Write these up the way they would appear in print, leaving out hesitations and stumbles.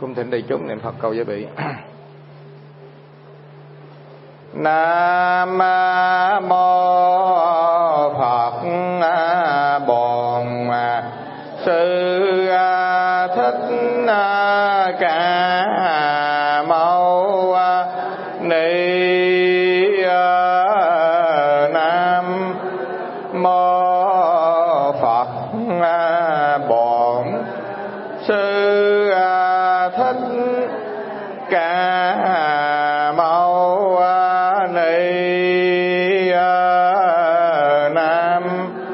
Cung thỉnh đại chúng niệm Phật câu giới bị. Nam mô Phật Bổn Sư Thích Ca Mâu Ni. Nam mô Phật Bổn Sư Thích Ca Mâu Ni. Nam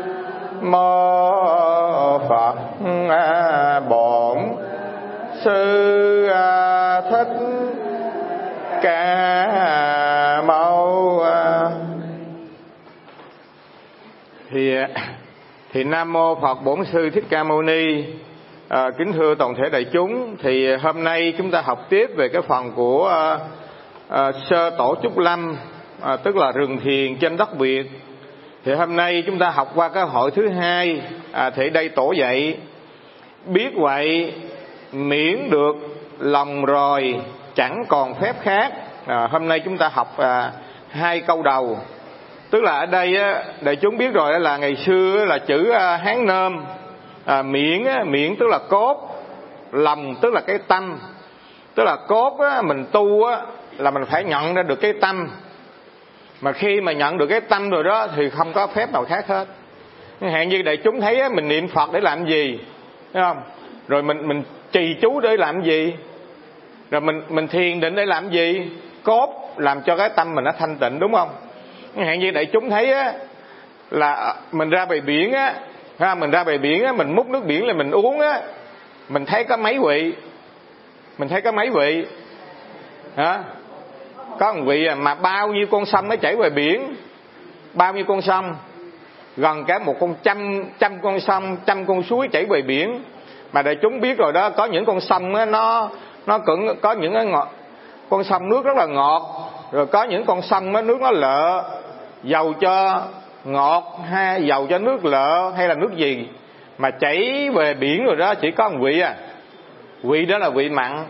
mô Phật Bổn Sư Thích Ca Mâu. Thì Nam mô Phật Bổn Sư Thích Ca Mâu Ni. Kính thưa toàn thể đại chúng, thì hôm nay chúng ta học tiếp về cái phần của sơ tổ Trúc Lâm, tức là rừng thiền trên đất Việt. Thì hôm nay chúng ta học qua cái hội thứ hai, thì đây tổ dạy: biết vậy miễn được lòng rồi chẳng còn phép khác. Hôm nay chúng ta học hai câu đầu. Tức là ở đây đại chúng biết rồi là ngày xưa là chữ Hán Nôm, miễn tức là cốt, lòng tức là cái tâm. Tức là cốt mình tu là mình phải nhận ra được cái tâm. Mà khi mà nhận được cái tâm rồi đó thì không có phép nào khác hết. Hạn như đại chúng thấy mình niệm Phật để làm gì, thấy không? Rồi mình trì chú để làm gì, rồi mình thiền định để làm gì? Cốt làm cho cái tâm mình nó thanh tịnh, đúng không? Hạn như đại chúng thấy là mình ra bờ biển mình ra bờ biển mình múc nước biển là mình uống mình thấy có mấy vị, có một vị mà bao nhiêu con sông nó chảy về biển, bao nhiêu con sông, gần cả một con trăm con sông, trăm con suối chảy về biển. Mà đại chúng biết rồi đó, có những con sông nó có những cái ngọt, con sông nước rất là ngọt, rồi có những con sông nước nó lợ, dầu cho ngọt hay dầu cho nước lợ hay là nước gì mà chảy về biển rồi đó chỉ có một vị vị đó là vị mặn.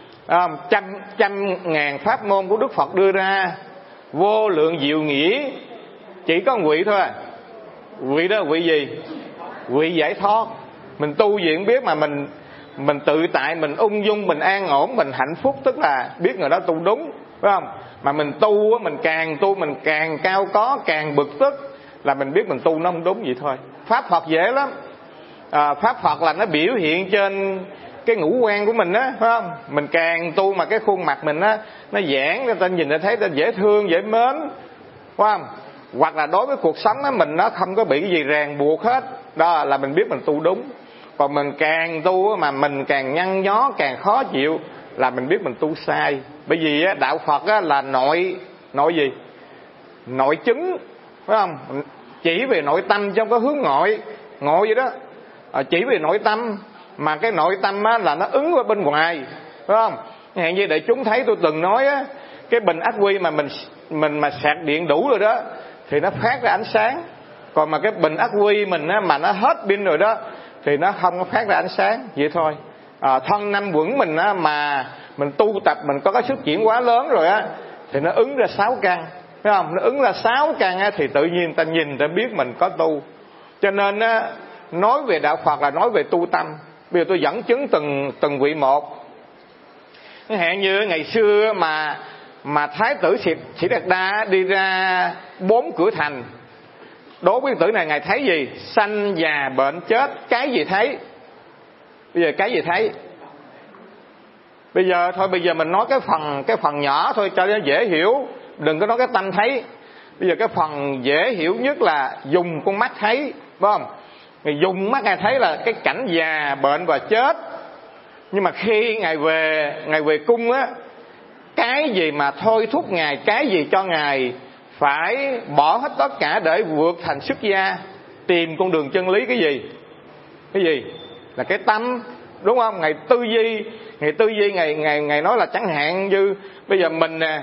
Trăm ngàn pháp môn của Đức Phật đưa ra, vô lượng diệu nghĩa, chỉ có một vị thôi. Vị đó là vị gì? Vị giải thoát. Mình tu gì cũng biết, mà mình tự tại, mình ung dung, mình an ổn, mình hạnh phúc, tức là biết người đó tu đúng, phải không? Mà mình tu, mình càng cao có, càng bực tức, là mình biết mình tu nó không đúng vậy thôi. Pháp Phật dễ lắm. Pháp Phật là nó biểu hiện trên cái ngũ quan của mình á, phải không? Mình càng tu mà cái khuôn mặt mình á nó giãn, người ta nhìn ta thấy ta dễ thương, dễ mến, phải không? Hoặc là đối với cuộc sống á, mình nó không có bị cái gì ràng buộc hết, đó là mình biết mình tu đúng. Còn mình càng tu mà mình càng nhăn nhó, càng khó chịu, là mình biết mình tu sai. Bởi vì á, đạo Phật á, là nội gì? Nội chứng, phải không? Chỉ về nội tâm chứ không có hướng ngoại vậy đó. Chỉ về nội tâm, mà cái nội tâm á, là nó ứng vào bên ngoài, phải không? Hẹn như đại chúng thấy tôi từng nói á, cái bình ắc quy mà mình mà sạc điện đủ rồi đó thì nó phát ra ánh sáng. Còn mà cái bình ắc quy mình á, mà nó hết pin rồi đó thì nó không có phát ra ánh sáng, vậy thôi. Thân năm quẩn mình á, mà mình tu tập, mình có cái sức chuyển hóa lớn rồi á, thì nó ứng ra 6 căn, phải không? Nó ứng ra 6 căn á, thì tự nhiên ta nhìn ta biết mình có tu. Cho nên á, nói về đạo Phật là nói về tu tâm. Bây giờ tôi dẫn chứng từng vị một. Hẹn như ngày xưa mà Thái tử Sĩ Đạt Đa đi ra 4 cửa thành. Đố quý tử này ngài thấy gì? Sanh, già, bệnh, chết. Cái gì thấy? Bây giờ cái gì thấy? Bây giờ mình nói cái phần nhỏ thôi cho nó dễ hiểu. Đừng có nói cái tâm thấy. Bây giờ cái phần dễ hiểu nhất là dùng con mắt thấy, phải không? Ngài dùng mắt ngài thấy là cái cảnh già, bệnh và chết. Nhưng mà khi ngài về cung á, cái gì mà thôi thúc ngài, cái gì cho ngài phải bỏ hết tất cả để vượt thành xuất gia, tìm con đường chân lý? Cái gì? Là cái tâm, đúng không? Ngài tư duy, ngài nói là chẳng hạn như bây giờ mình nè,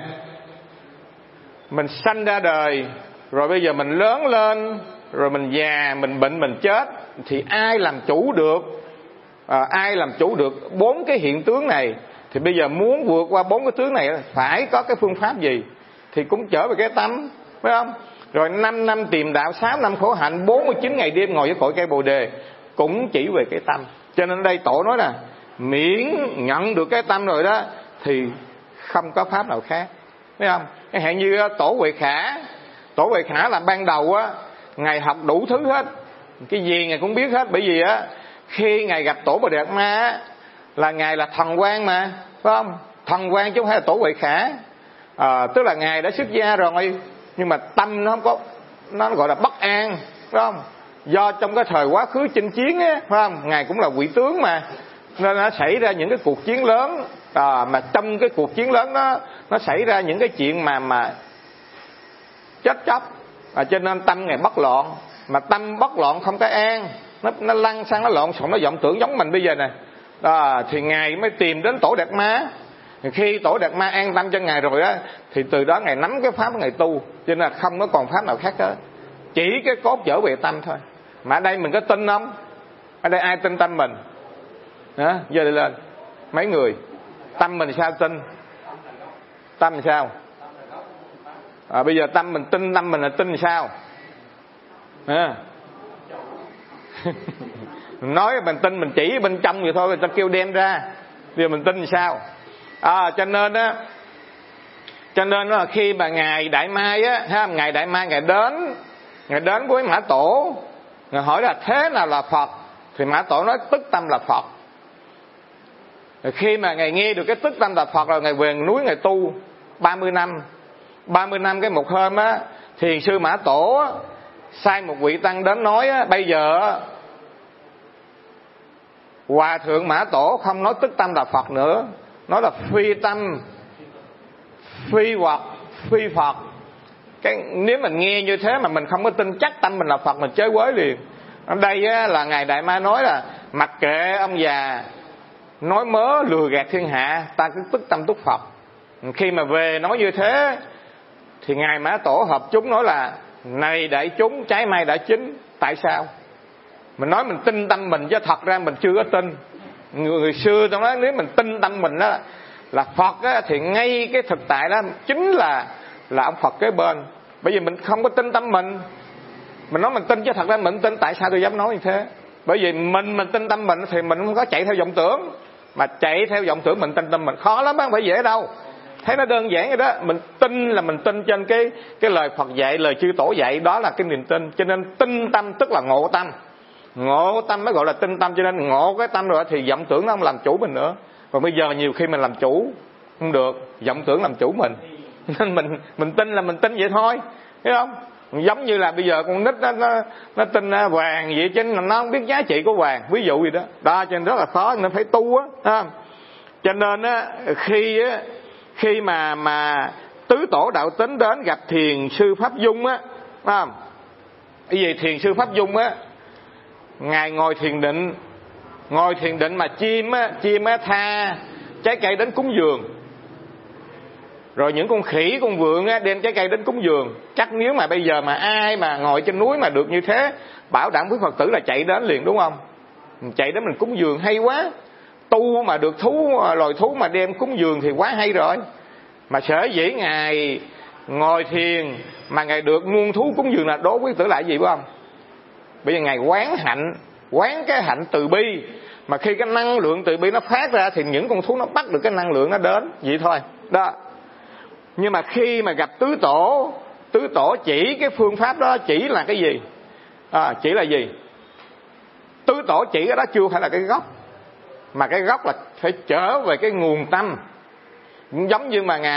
mình sanh ra đời, rồi bây giờ mình lớn lên, rồi mình già, mình bệnh, mình chết, thì ai làm chủ được Ai làm chủ được 4 cái hiện tướng này, thì bây giờ muốn vượt qua 4 cái tướng này phải có cái phương pháp gì? Thì cũng trở về cái tâm, phải không? Rồi 5 năm tìm đạo, 6 năm khổ hạnh, 49 ngày đêm ngồi với cội cây Bồ Đề, cũng chỉ về cái tâm. Cho nên ở đây Tổ nói là miễn nhận được cái tâm rồi đó thì không có pháp nào khác, thấy không? Cái hạn như Tổ Huệ Khả. Tổ Huệ Khả là ban đầu á, Ngài học đủ thứ hết, cái gì Ngài cũng biết hết. Bởi vì á, khi Ngài gặp Tổ Bồ Đề Đạt Ma á, là Ngài là thần quan mà, phải không? Thần quan chứ không phải là Tổ Huệ Khả. Tức là Ngài đã xuất gia rồi, nhưng mà tâm nó không có, nó gọi là bất an, phải không? Do trong cái thời quá khứ chinh chiến á, phải không? Ngài cũng là vị tướng mà, nên nó xảy ra những cái cuộc chiến lớn. Mà trong cái cuộc chiến lớn đó, nó xảy ra những cái chuyện mà chết chóc. Cho nên tâm Ngài bất loạn. Mà tâm bất loạn không có an, nó lăn sang nó lộn xộn, nó vọng tưởng giống mình bây giờ nè. Thì Ngài mới tìm đến Tổ Đạt Ma. Khi Tổ Đạt Ma an tâm cho Ngài rồi á, thì từ đó Ngài nắm cái pháp Ngài tu. Cho nên là không có còn pháp nào khác hết, chỉ cái cốt trở về tâm thôi. Mà ở đây mình có tin không? Ở đây ai tin tâm mình? Giơ tay lên. Mấy người? Tâm mình sao tin? Tâm mình sao? Bây giờ tâm mình tin, tâm mình là tin sao? Nói mình tin, mình chỉ bên trong vậy thôi, người ta kêu đem ra. Bây giờ mình tin sao? Cho nên là khi mà Ngài Đại Mai á, Ngài Đại Mai Ngài đến với Mã Tổ, Ngài hỏi là thế nào là Phật? Thì Mã Tổ nói tức tâm là Phật. Rồi khi mà Ngài nghe được cái tức tâm là Phật rồi, Ngài về núi Ngài tu 30 năm. 30 năm cái một hôm á, Thiền sư Mã Tổ sai một vị tăng đến nói á, bây giờ Hòa thượng Mã Tổ không nói tức tâm là Phật nữa, nói là phi tâm, phi Phật, phi Phật. Nếu mình nghe như thế mà mình không có tin chắc tâm mình là Phật, mình chới quới liền. Ở đây á, là Ngài Đại Ma nói là mặc kệ ông già nói mớ lừa gạt thiên hạ, ta cứ tức tâm túc Phật. Khi mà về nói như thế thì Ngài Mã Tổ hợp chúng nói là này đại chúng, trái mai đã chín. Tại sao? Mình nói mình tin tâm mình, chứ thật ra mình chưa có tin. Người xưa tôi nói nếu mình tin tâm mình đó là Phật á, thì ngay cái thực tại đó chính là ông Phật kế bên. Bởi vì mình không có tin tâm mình nói mình tin, chứ thật ra mình tin. Tại sao tôi dám nói như thế? Bởi vì mình tin tâm mình thì mình không có chạy theo vọng tưởng. Mà chạy theo vọng tưởng mình tin tâm mình khó lắm, không phải dễ đâu. Thấy nó đơn giản vậy đó. Mình tin là mình tin trên cái lời Phật dạy, lời chư Tổ dạy, đó là cái niềm tin. Cho nên tin tâm tức là ngộ tâm. Ngộ tâm mới gọi là tin tâm. Cho nên ngộ cái tâm rồi thì vọng tưởng nó không làm chủ mình nữa. Còn bây giờ nhiều khi mình làm chủ không được, vọng tưởng làm chủ mình. Nên mình tin là mình tin vậy thôi, thấy không? Giống như là bây giờ con nít nó tin vàng vậy, chứ nó không biết giá trị của vàng, ví dụ gì đó. Đó cho nên rất là khó, nên phải tu á. Cho nên á, khi mà tứ tổ đạo tính đến gặp thiền sư Pháp Dung á, phải không? Cái gì thiền sư Pháp Dung á, Ngài ngồi thiền định mà chim á tha trái cây đến cúng dường. Rồi những con khỉ, con vượn á đem trái cây đến cúng dường. Chắc nếu mà bây giờ mà ai mà ngồi trên núi mà được như thế, bảo đảm với Phật tử là chạy đến liền, đúng không? Chạy đến mình cúng dường hay quá. Tu mà được loài thú mà đem cúng dường thì quá hay rồi. Mà sở dĩ Ngài ngồi thiền mà Ngài được muôn thú cúng dường là đối với tử lại gì, phải không? Bây giờ Ngài quán cái hạnh từ bi. Mà khi cái năng lượng từ bi nó phát ra thì những con thú nó bắt được cái năng lượng nó đến, vậy thôi đó. Nhưng mà khi mà gặp tứ tổ chỉ cái phương pháp đó chỉ là cái gì? Chỉ là gì? Tứ tổ chỉ cái đó chưa phải là cái gốc, mà cái gốc là phải trở về cái nguồn tâm. Giống như mà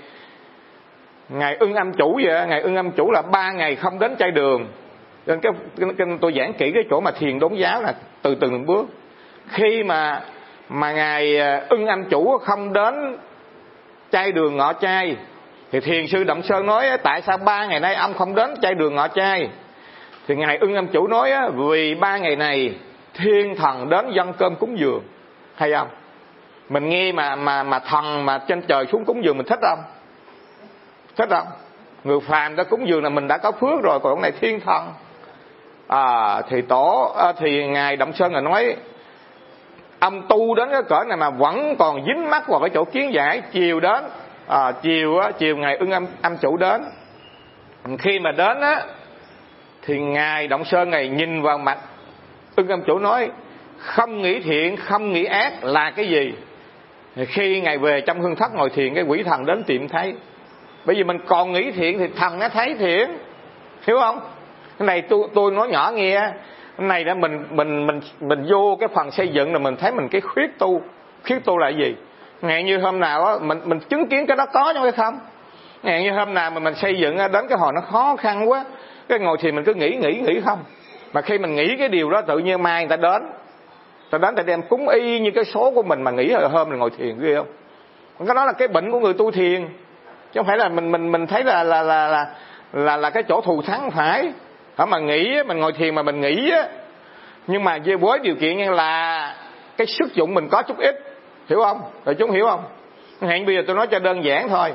Ngài Ưng Âm Chủ vậy. Ngài Ưng Âm Chủ là 3 ngày không đến chay đường. Nên tôi giảng kỹ cái chỗ mà thiền đốn giáo là từ từng bước. Khi mà Ngài Ưng Âm Chủ không đến chay đường ngọ chay thì thiền sư Đậm Sơn nói tại sao 3 ngày nay ông không đến chay đường ngọ chay? Thì Ngài Ưng Âm Chủ nói vì 3 ngày này thiên thần đến dâng cơm cúng dường. Hay không? Mình nghe mà thần mà trên trời xuống cúng dường mình thích không? Thích không? Người phàm đã cúng dường là mình đã có phước rồi, còn này thiên thần. Thì Ngài Đậm Sơn là nói ông tu đến cái cỡ này mà vẫn còn dính mắc vào cái chỗ kiến giải. Chiều đến, chiều ngày Ưng Âm Chủ đến. Khi mà đến á, thì ngài Động Sơn ngài nhìn vào mặt Ưng Âm Chủ nói: không nghĩ thiện, không nghĩ ác là cái gì? Thì khi ngài về trong hương thất ngồi thiền, cái quỷ thần đến tìm thấy. Bởi vì mình còn nghĩ thiện thì thần nó thấy thiện, hiểu không? Cái này tôi nói nhỏ nghe. Cái này đó mình vô cái phần xây dựng là mình thấy mình cái khuyết tu là gì? Ngày như hôm nào á mình chứng kiến cái đó có chứ không? Ngày như hôm nào mà mình xây dựng đến cái hồi nó khó khăn quá, cái ngồi thiền mình cứ nghĩ không. Mà khi mình nghĩ cái điều đó tự nhiên mai người ta đến ta đem cúng y như cái số của mình mà nghĩ hồi hôm mình ngồi thiền ghê không? Cái đó là cái bệnh của người tu thiền, chứ không phải là mình thấy là cái chỗ thù thắng phải. Hả mà nghĩ mình ngồi thiền mà mình nghĩ á, nhưng mà với điều kiện như là cái sức dụng mình có chút ít, hiểu không? Rồi chúng hiểu không? Hẹn bây giờ tôi nói cho đơn giản thôi.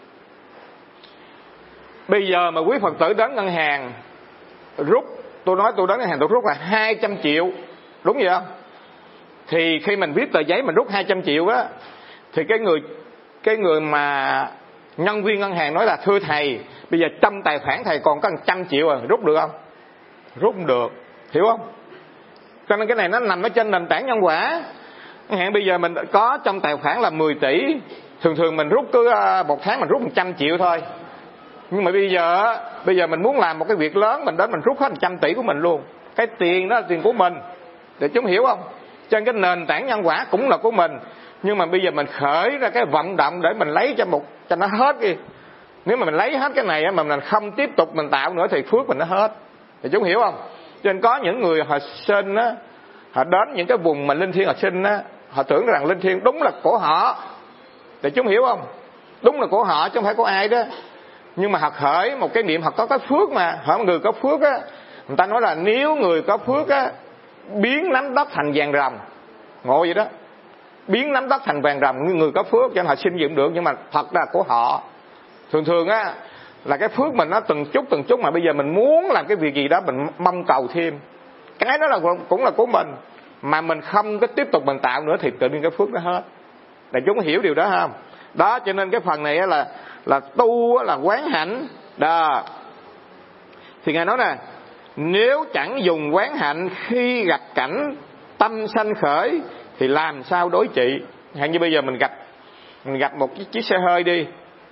Bây giờ mà quý Phật tử đến ngân hàng rút, tôi đến ngân hàng tôi rút là 200 triệu, đúng vậy không? Thì khi mình viết tờ giấy mình rút 200 triệu á, thì cái người mà nhân viên ngân hàng nói là: thưa thầy, bây giờ trong tài khoản thầy còn có 100 triệu rồi, rút được không? Rút không được, hiểu không? Cho nên cái này nó nằm ở trên nền tảng nhân quả. Hẹn bây giờ mình có trong tài khoản là 10 tỷ, thường mình rút cứ một tháng mình rút 100 triệu thôi. Nhưng mà bây giờ mình muốn làm một cái việc lớn, mình đến mình rút hết 100 tỷ của mình luôn. Cái tiền đó là tiền của mình, để chúng hiểu không? Trên cái nền tảng nhân quả cũng là của mình. Nhưng mà bây giờ mình khởi ra cái vận động để mình lấy cho nó hết đi. Nếu mà mình lấy hết cái này mà mình không tiếp tục mình tạo nữa thì phước mình nó hết. Thì chúng hiểu không? Cho nên có những người họ sinh á, họ đến những cái vùng mà linh thiêng họ sinh á, họ tưởng rằng linh thiêng đúng là của họ. Thì chúng hiểu không? Đúng là của họ chứ không phải của ai đó. Nhưng mà họ khởi một cái niệm, họ có cái phước mà. Họ người có phước á, người ta nói là nếu người có phước á, biến nắm đất thành vàng ròng. Ngộ vậy đó. Biến nắm đất thành vàng ròng, người có phước cho nên họ xin dựng được, nhưng mà thật là của họ. Thường á là cái phước mình nó từng chút mà bây giờ mình muốn làm cái việc gì đó mình mong cầu thêm. Cái đó là cũng là của mình, mà mình không có tiếp tục mình tạo nữa thì tự nhiên cái phước nó hết. Đại chúng hiểu điều đó không? Đó, cho nên cái phần này là tu là quán hạnh đó. Thì ngài nói nè: nếu chẳng dùng quán hạnh khi gặp cảnh tâm sanh khởi thì làm sao đối trị? Hẳn như bây giờ mình gặp một chiếc xe hơi đi,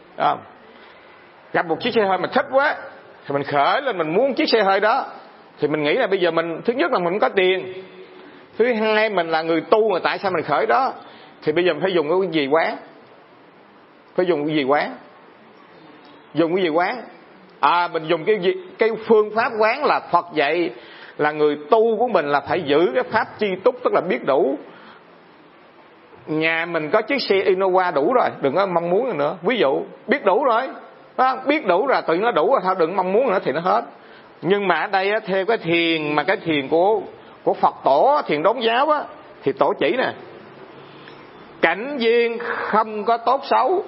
gặp một chiếc xe hơi mà thích quá thì mình khởi lên mình muốn chiếc xe hơi đó, thì mình nghĩ là bây giờ mình thứ nhất là mình có tiền, thứ hai mình là người tu mà tại sao mình khởi đó? Thì bây giờ mình phải dùng cái gì quán? Phải dùng cái gì quán? Dùng cái gì quán? Mình dùng cái phương pháp quán là Phật dạy là người tu của mình là phải giữ cái pháp chi túc, tức là biết đủ. Nhà mình có chiếc xe Innova đủ rồi, đừng có mong muốn nữa. Ví dụ biết đủ rồi, biết đủ là tự nó đủ rồi, thôi đừng mong muốn nữa thì nó hết. Nhưng mà ở đây á, theo cái thiền mà cái thiền của Phật tổ, thiền đốn giáo á, thì tổ chỉ nè: cảnh duyên không có tốt xấu,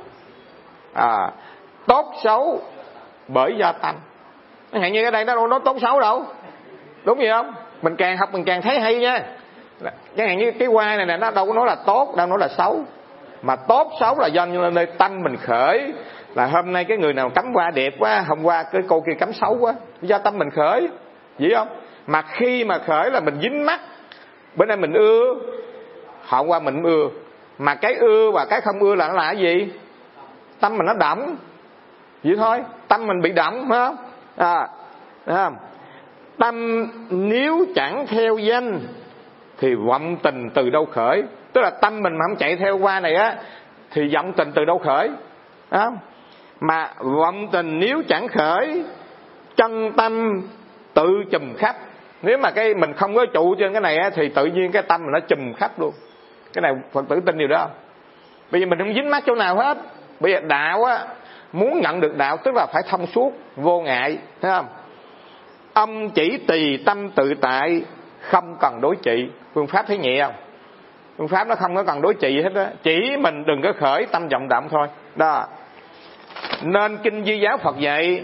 tốt xấu bởi gia tâm. Hãy như cái đây nó đâu tốt xấu đâu, đúng vậy không? Mình càng học mình càng thấy hay nha. Chẳng hạn như cái hoa này nè, nó đâu có nói là tốt, đâu nói là xấu. Mà tốt xấu là do nơi tâm mình khởi. Là hôm nay cái người nào cắm hoa đẹp quá, hôm qua cái cô kia cắm xấu quá, do tâm mình khởi, vậy không? Mà khi mà khởi là mình dính mắt, bữa nay mình ưa, hôm qua mình ưa. Mà cái ưa và cái không ưa là nó là cái gì? Tâm mình nó động, vậy thôi. Tâm mình bị động, phải không? Thấy không? Tâm nếu chẳng theo danh thì vọng tình từ đâu khởi? Tức là tâm mình mà không chạy theo qua này á thì vọng tình từ đâu khởi? Mà vọng tình nếu chẳng khởi, chân tâm tự chùm khắp. Nếu mà cái mình không có trụ trên cái này á thì tự nhiên cái tâm mình nó chùm khắp luôn. Cái này Phật tử tin điều đó không? Bây giờ mình không dính mắc chỗ nào hết. Bây giờ đạo á, muốn nhận được đạo tức là phải thông suốt, vô ngại, thấy không? Âm chỉ tùy tâm tự tại, không cần đối trị. Phương pháp thấy nhẹ không? Phương pháp nó không có cần đối trị hết á, chỉ mình đừng có khởi tâm vọng động thôi. Đó. Nên kinh Di giáo Phật dạy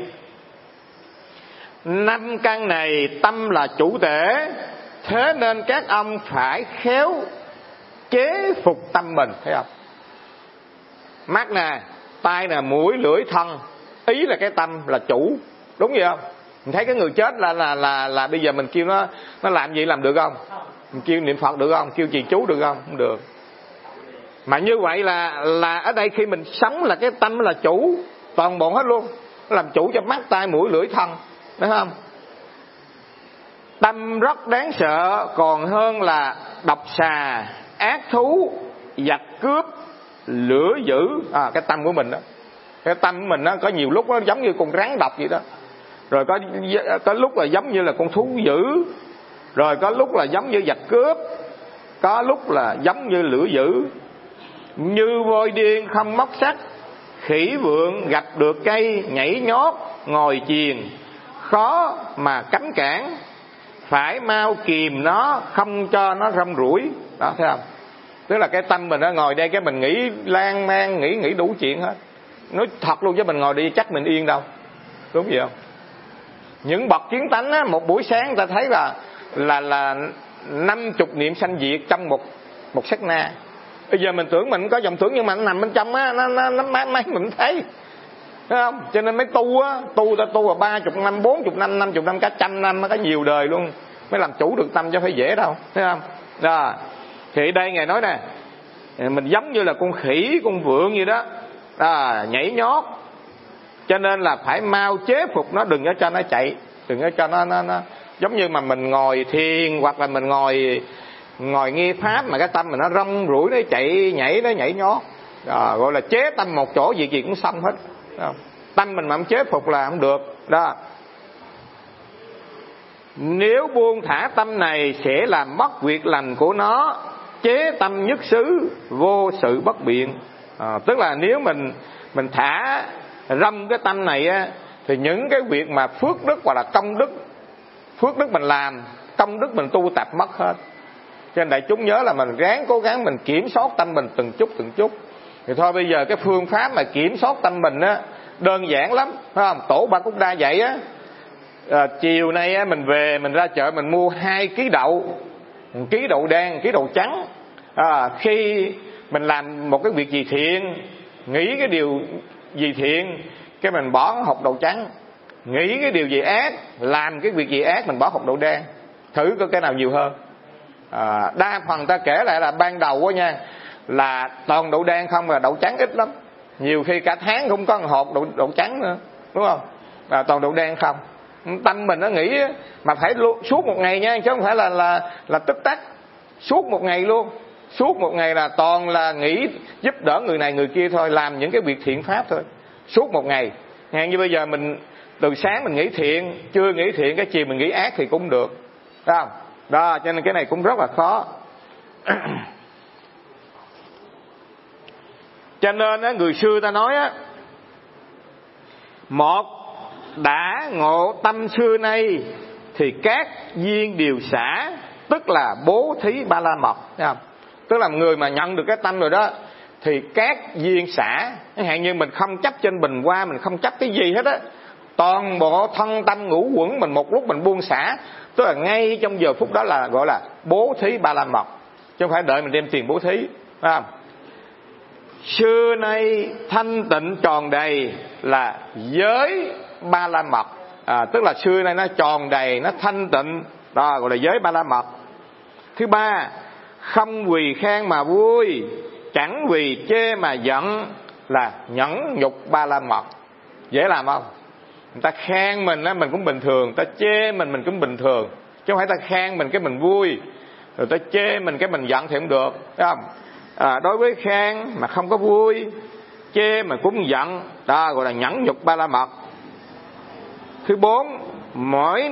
5 căn này tâm là chủ thể, thế nên các ông phải khéo chế phục tâm mình, thấy không? Mắt nè, tai nè, mũi, lưỡi, thân, ý là cái tâm là chủ, đúng vậy không? Mình thấy cái người chết là bây giờ mình kêu nó làm gì làm được không? Mình kêu niệm Phật được không? Kêu trì chú được không? Không được. Mà như vậy là ở đây khi mình sống là cái tâm là chủ toàn bộ hết luôn, nó làm chủ cho mắt, tai, mũi, lưỡi, thân, đúng không? Tâm rất đáng sợ, còn hơn là độc xà, ác thú, giặc cướp, lửa dữ. Cái tâm của mình đó, cái tâm của mình đó, có nhiều lúc nó giống như con rắn độc vậy đó, rồi có lúc là giống như là con thú dữ, rồi có lúc là giống như giặc cướp, có lúc là giống như lửa dữ. Như voi điên không móc sắt, khỉ vượn gặp được cây nhảy nhót ngồi chiền, khó mà cấm cản, phải mau kìm nó không cho nó rong ruổi. Đó, thấy không? Tức là cái tâm mình nó ngồi đây cái mình nghĩ lan man, nghĩ đủ chuyện hết. Nói thật luôn chứ mình ngồi đi chắc mình yên đâu, đúng vậy không? Những bậc kiến tánh á, một buổi sáng ta thấy là 50 niệm sanh diệt trong một sát na. Bây giờ mình tưởng mình có dòng tưởng nhưng mà nó nằm bên trong á, nó máy mình thấy, thấy không? Cho nên mới tu á, ta tu là 30 năm, 40 năm, 50 năm, cả 100 năm, nó có nhiều đời luôn mới làm chủ được tâm, chứ phải dễ đâu, thấy không? Đó. Thì đây Ngài nói nè, mình giống như là con khỉ, con vượn gì đó, nhảy nhót, cho nên là phải mau chế phục nó, đừng có cho nó chạy, đừng có cho nó giống như mà mình ngồi thiền hoặc là mình ngồi nghe pháp mà cái tâm mình nó rong ruổi, nó chạy nhảy, nó nhảy nhót, gọi là chế tâm một chỗ, việc gì cũng xong hết. Tâm mình mà không chế phục là không được đó. Nếu buông thả tâm này sẽ làm mất việc lành của nó, chế tâm nhất xứ, vô sự bất biện. Tức là nếu mình thả râm cái tâm này á, thì những cái việc mà phước đức hoặc là công đức, phước đức mình làm, công đức mình tu tập mất hết. Cho nên đại chúng nhớ là mình ráng cố gắng mình kiểm soát tâm mình từng chút. Thì thôi bây giờ cái phương pháp mà kiểm soát tâm mình á đơn giản lắm, phải không? Tổ Ba Cúc Đa dạy á, chiều nay á, mình về mình ra chợ mình mua 2 ký đậu, 1 ký đậu đen, 1 ký đậu trắng. Khi mình làm một cái việc gì thiện, nghĩ cái điều gì thiện, cái mình bỏ hộp đậu trắng. Nghĩ cái điều gì ác, làm cái việc gì ác, mình bỏ hộp đậu đen. Thử có cái nào nhiều hơn. Đa phần ta kể lại là ban đầu á nha, là toàn đậu đen không, là đậu trắng ít lắm. Nhiều khi cả tháng không có một hộp đậu trắng nữa, đúng không? Toàn đậu đen không. Tâm mình nó nghĩ mà phải suốt một ngày nha, chứ không phải là tích tắc. Suốt một ngày luôn. Suốt một ngày là toàn là nghĩ giúp đỡ người này người kia thôi, làm những cái việc thiện pháp thôi. Suốt một ngày. Như bây giờ mình từ sáng mình nghĩ thiện, trưa nghĩ thiện, cái chiều mình nghĩ ác thì cũng được. Đúng không? Đó, cho nên cái này cũng rất là khó. Cho nên á, người xưa ta nói á, một đã ngộ tâm xưa nay thì các duyên đều xả, tức là bố thí ba la mật, thấy không? Tức là người mà nhận được cái tâm rồi đó thì các duyên xả. Chẳng hạn như mình không chấp trên bình hoa, mình không chấp cái gì hết á, toàn bộ thân tâm ngũ quẩn mình một lúc mình buông xả, tức là ngay trong giờ phút đó là gọi là bố thí ba la mật, chứ không phải đợi mình đem tiền bố thí, phải không? Xưa nay thanh tịnh tròn đầy là giới ba la mật, tức là xưa nay nó tròn đầy, nó thanh tịnh, đó gọi là giới ba la mật. Thứ ba, không quỳ khen mà vui, chẳng vì chê mà giận, là nhẫn nhục ba la mật. Dễ làm không? Người ta khen mình á, mình cũng bình thường, người ta chê mình cũng bình thường, chứ không phải ta khen mình cái mình vui, rồi ta chê mình cái mình giận thì không được, thấy không? Đối với khen mà không có vui, chê mà cũng giận, đó gọi là nhẫn nhục ba la mật. Thứ bốn, mỗi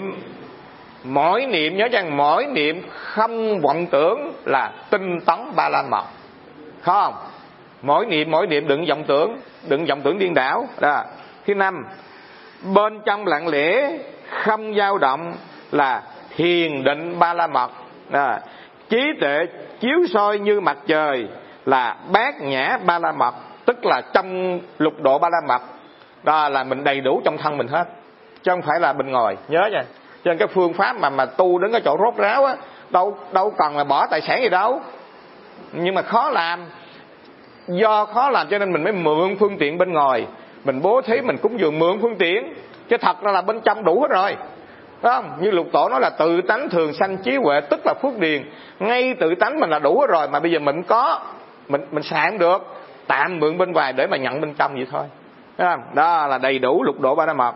niệm nhớ rằng mỗi niệm không vọng tưởng là tinh tấn ba la mật, không? Mỗi niệm đừng vọng tưởng điên đảo. Đó. Thứ năm, bên trong lặng lẽ không dao động là thiền định ba la mật. Đó. Trí tuệ chiếu soi như mặt trời là bát nhã ba la mật, tức là trong lục độ ba la mật đó là mình đầy đủ trong thân mình hết, chứ không phải là mình ngồi. Nhớ nha, cho nên cái phương pháp mà tu đứng ở chỗ rốt ráo á, đâu cần là bỏ tài sản gì đâu, Nhưng mà khó làm. Do khó làm cho nên mình mới mượn phương tiện bên ngoài. Mình bố thí, mình cúng dường mượn phương tiện, chứ thật ra là bên trong đủ hết rồi. Đúng không? Như Lục Tổ nói là tự tánh thường sanh trí huệ, tức là phước điền. Ngay tự tánh mình là đủ hết rồi, mà bây giờ mình có, mình xài không được, tạm mượn bên ngoài để mà nhận bên trong vậy thôi. Đúng không? Đó là đầy đủ lục độ ba la mật.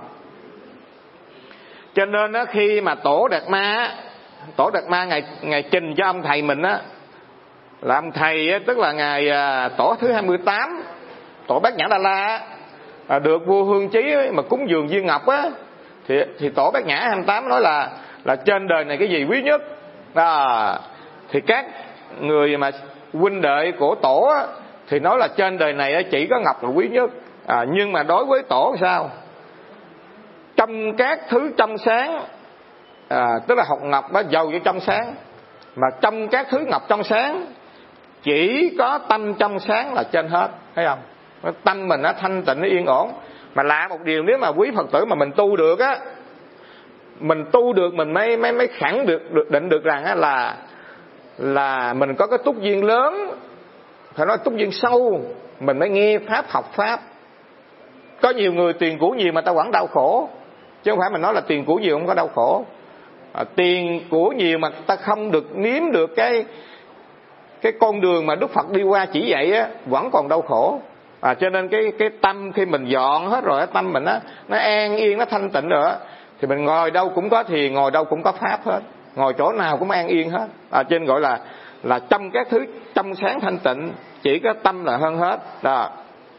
Cho nên đó, khi mà Tổ Đạt Ma ngày trình cho ông thầy mình á, là ông thầy á, tức là ngày tổ thứ 28, tổ Bát Nhã Đa La á, được vua Hương Chí mà cúng dường viên ngọc á, thì tổ Bát Nhã 28 nói là trên đời này cái gì quý nhất. Thì các người mà huynh đệ của tổ á, thì nói là trên đời này á, chỉ có ngọc là quý nhất. Nhưng mà đối với tổ sao? Trong các thứ trong sáng, tức là hột ngọc đó giàu cho trong sáng, mà trong các thứ ngọc trong sáng chỉ có tâm trong sáng là trên hết. Thấy không? Tâm mình nó thanh tịnh, nó yên ổn. Mà lạ một điều, nếu mà quý Phật tử mà mình tu được á, mình tu được mình mới khẳng định được rằng á là mình có cái túc duyên lớn, phải nói túc duyên sâu, mình mới nghe pháp, học pháp. Có nhiều người tiền của nhiều mà ta vẫn đau khổ, chứ không phải mình nói là tiền của nhiều không có đau khổ. Tiền của nhiều mà ta không được nếm được cái con đường mà Đức Phật đi qua chỉ dạy á, vẫn còn đau khổ. Cho nên cái tâm khi mình dọn hết rồi, tâm mình nó an yên, nó thanh tịnh rồi, thì mình ngồi đâu cũng có thiền, ngồi đâu cũng có pháp hết, ngồi chỗ nào cũng an yên hết. Cho nên gọi là trong các thứ trong sáng thanh tịnh, chỉ có tâm là hơn hết đó.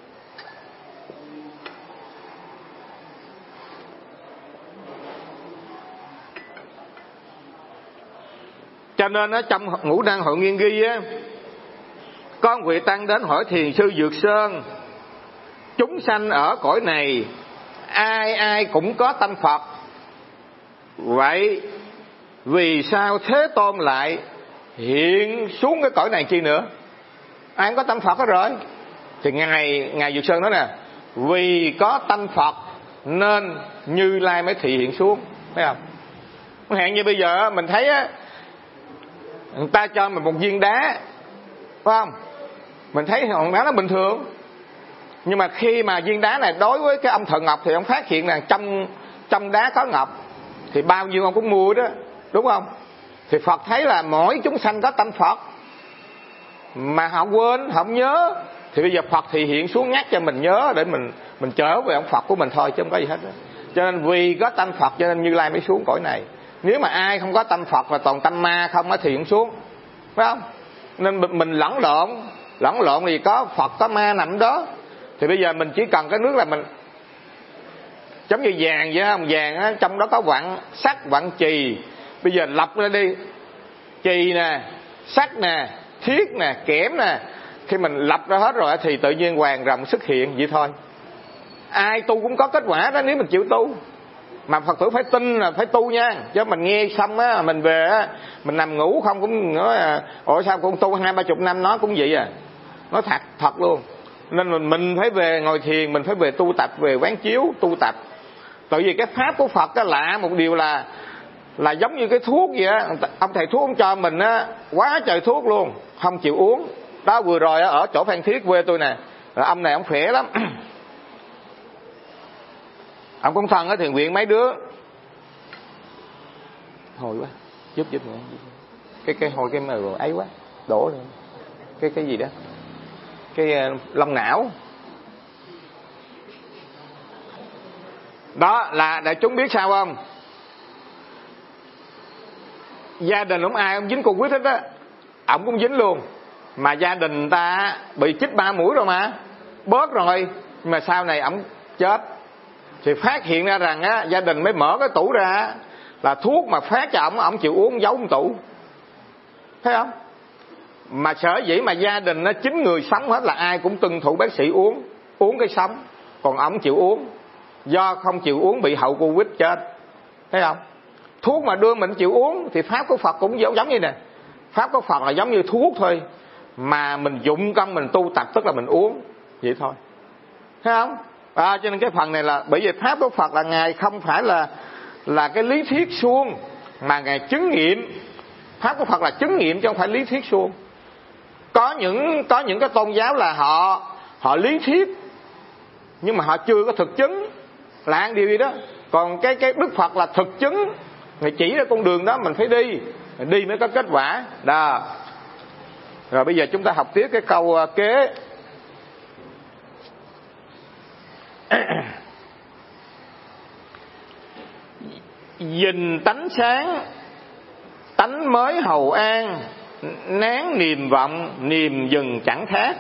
Cho nên trong Ngũ Đăng Hội Nghiên ghi á, có một vị tăng đến hỏi Thiền sư Dược Sơn: chúng sanh ở cõi này ai ai cũng có tâm Phật, vậy vì sao Thế Tôn lại hiện xuống cái cõi này chi nữa? Ai cũng có tâm Phật hết rồi. Thì ngài Dược Sơn nói nè: vì có tâm Phật nên Như Lai mới thị hiện xuống. Thấy không? Hẹn như bây giờ mình thấy á, người ta cho mình một viên đá, phải không? Mình thấy hòn đá nó bình thường, nhưng mà khi mà viên đá này đối với cái ông thợ ngọc thì ông phát hiện là trong đá có ngọc, thì bao nhiêu ông cũng mua đó, đúng không? Thì Phật thấy là mỗi chúng sanh có tâm Phật mà họ quên, họ không nhớ, thì bây giờ Phật thì hiện xuống nhắc cho mình nhớ để mình trở về ông Phật của mình thôi, chứ không có gì hết đó. Cho nên vì có tâm Phật cho nên Như Lai mới xuống cõi này. Nếu mà ai không có tâm Phật và toàn tâm ma không thì không xuống, phải không? Nên mình lẫn lộn thì có Phật có ma nằm đó. Thì bây giờ mình chỉ cần cái nước là mình giống như vàng vậy không? Vàng á, trong đó có vặn sắt, vặn chì. Bây giờ lọc ra đi, chì nè, sắt nè, thiết nè, kẽm nè. Khi mình lọc ra hết rồi thì tự nhiên hoàng rồng xuất hiện vậy thôi. Ai tu cũng có kết quả đó nếu mình chịu tu. Mà Phật tử phải tin là phải tu nha. Chứ mình nghe xong á, mình về á, mình nằm ngủ không cũng nói ủa sao con tu 20-30 năm nó cũng vậy à. Nói thật luôn. Nên mình phải về ngồi thiền, mình phải về tu tập, về quán chiếu tu tập. Tại vì cái pháp của Phật á, lạ một điều là giống như cái thuốc vậy á. Ông thầy thuốc ông cho mình á quá trời thuốc luôn, không chịu uống. Đó, vừa rồi á, ở chỗ Phan Thiết quê tôi nè, ông này ông khỏe lắm. Ông cũng thân ở thiền viện mấy đứa. Hồi quá, giúp nữa. Cái hồi cái mà ấy quá, đổ rồi. Cái gì đó? Cái lông não. Đó là đại chúng biết sao không? Gia đình không ai ông dính Covid hết á, ổng cũng dính luôn. Mà gia đình ta bị chích 3 mũi rồi mà, bớt rồi, nhưng mà sau này ổng chết. Thì phát hiện ra rằng á, gia đình mới mở cái tủ ra là thuốc mà phát cho ổng chịu uống giấu trong tủ. Thấy không? Mà sở dĩ mà gia đình nó 9 người sống hết là ai cũng tuân thủ bác sĩ uống cái sống, còn ổng chịu uống, do không chịu uống bị hậu Covid chết. Thấy không? Thuốc mà đưa mình chịu uống thì pháp của Phật cũng giống như nè. Pháp của Phật là giống như thuốc thôi, mà mình dụng công mình tu tập tức là mình uống vậy thôi. Thấy không? Cho nên cái phần này là bởi vì pháp của Phật là ngài không phải là cái lý thuyết suông, mà ngài chứng nghiệm. Pháp của Phật là chứng nghiệm chứ không phải lý thuyết suông. Có những cái tôn giáo là họ lý thuyết nhưng mà họ chưa có thực chứng, là ăn điều gì đó. Còn cái Đức Phật là thực chứng, Ngài chỉ ra con đường đó mình phải đi mới có kết quả đó. Rồi bây giờ chúng ta học tiếp cái câu kế. Dình tánh sáng, tánh mới hầu an, nén niềm vọng, niềm dừng chẳng thác.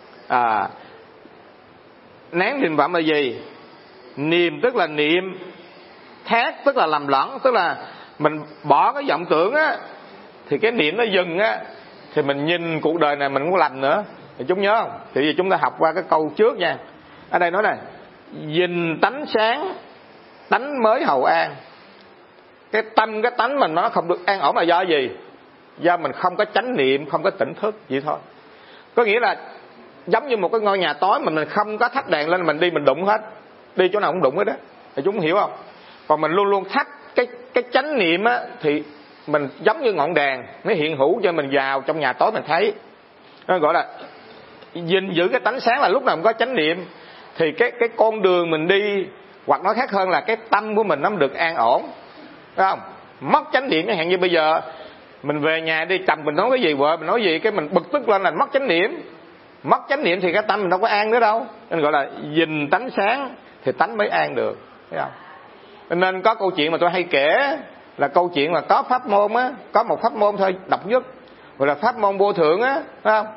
Nén niềm vọng là gì? Niềm tức là niệm, thác tức là làm lẫn, tức là mình bỏ cái vọng tưởng á, thì cái niệm nó dừng á, thì mình nhìn cuộc đời này mình không lành nữa. Thì chúng nhớ không? Thì giờ chúng ta học qua cái câu trước nha. Ở đây nói này, dình tánh sáng, tánh mới hầu an. Cái tâm, cái tánh mình nó không được an ổn là do gì? Do mình không có chánh niệm, không có tỉnh thức, vậy thôi. Có nghĩa là giống như một cái ngôi nhà tối mà mình không có thắp đèn lên, mình đi mình đụng hết, đi chỗ nào cũng đụng hết đó. Thì chúng hiểu không? Còn mình luôn luôn thắp cái chánh niệm á, thì mình giống như ngọn đèn, nó hiện hữu cho mình vào trong nhà tối mình thấy. Nó gọi là gìn giữ cái tánh sáng, là lúc nào cũng có chánh niệm thì cái con đường mình đi, hoặc nói khác hơn là cái tâm của mình nó được an ổn. Phải không? Mất chánh niệm chẳng hạn như bây giờ mình về nhà đi, chồng mình nói cái gì, vợ mình nói gì, cái mình bực tức lên là mất chánh niệm. Mất chánh niệm thì cái tâm mình đâu có an nữa đâu. Nên gọi là gìn tánh sáng thì tánh mới an được. Thấy không? Nên có câu chuyện mà tôi hay kể, là câu chuyện là có pháp môn á, có một pháp môn thôi độc nhất, gọi là pháp môn vô thượng á, phải không?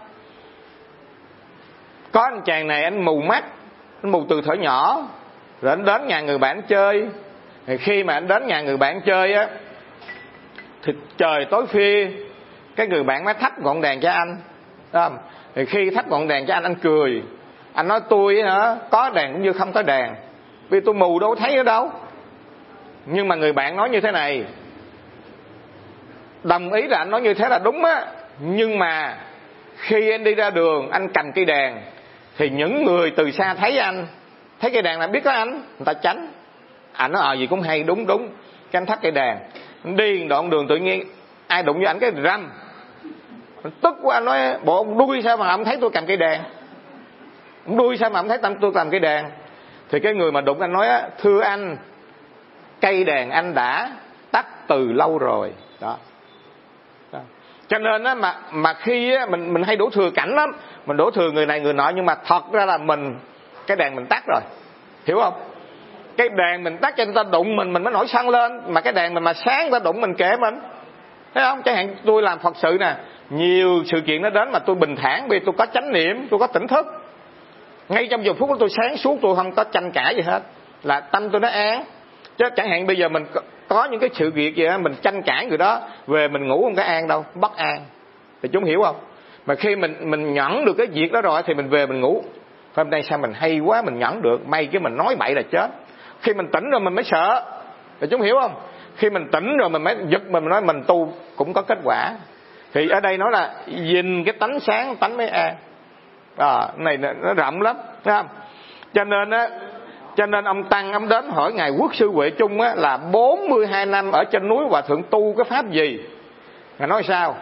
Có anh chàng này anh mù mắt, anh mù từ thuở nhỏ, rồi anh đến nhà người bạn chơi. Thì khi mà anh đến nhà người bạn chơi á, thì trời tối khuya, cái người bạn mới thắp ngọn đèn cho anh, phải không? Thì khi thắp ngọn đèn cho anh cười. Anh nói tôi hả, có đèn cũng như không có đèn, vì tôi mù đâu thấy ở đâu. Nhưng mà người bạn nói như thế này, đồng ý là anh nói như thế là đúng á, nhưng mà khi anh đi ra đường, anh cầm cây đèn, thì những người từ xa thấy anh, thấy cây đèn là biết có anh, người ta tránh. Anh nói gì cũng hay, đúng. Cái anh thắt cây đèn, đi đoạn đường tự nhiên ai đụng với anh cái răm, tức quá. Anh nói bộ ông đuôi sao mà ông thấy tôi cầm cây đèn, ông đuôi sao mà ông thấy tôi cầm cây đèn. Thì cái người mà đụng anh nói á, thưa anh, cây đèn anh đã tắt từ lâu rồi đó. Cho nên á, mà khi á, mình hay đổ thừa cảnh lắm, mình đổ thừa người này người nọ, nhưng mà thật ra là cái đèn mình tắt rồi, hiểu không? Cái đèn mình tắt cho người ta đụng mình mới nổi sân lên, mà cái đèn mình mà sáng người ta đụng mình kệ mình, thấy không? Chẳng hạn tôi làm Phật sự nè, nhiều sự kiện nó đến mà tôi bình thản, vì tôi có chánh niệm, tôi có tỉnh thức. Ngay trong giờ phút đó tôi sáng suốt, tôi không có tranh cãi gì hết, là tâm tôi nó an. Chứ chẳng hạn bây giờ mình có những cái sự việc gì đó mình tranh cãi người đó, về mình ngủ không có an đâu, bất an. Thì chúng hiểu không? Mà khi mình nhẫn được cái việc đó rồi thì mình về mình ngủ, hôm nay sao mình hay quá, mình nhẫn được, may cái mình nói bậy là chết. Khi mình tỉnh rồi mình mới sợ. Thì chúng hiểu không? Khi mình tỉnh rồi mình mới giật mình nói mình tu cũng có kết quả. Thì ở đây nói là gìn cái tánh sáng, tánh mới an. Này nó rộng lắm, thấy không? Cho nên ông Tăng ông đến hỏi ngài Quốc sư Huệ Chung á, là 42 năm ở trên núi hòa thượng tu cái pháp gì? Ngài nói sao?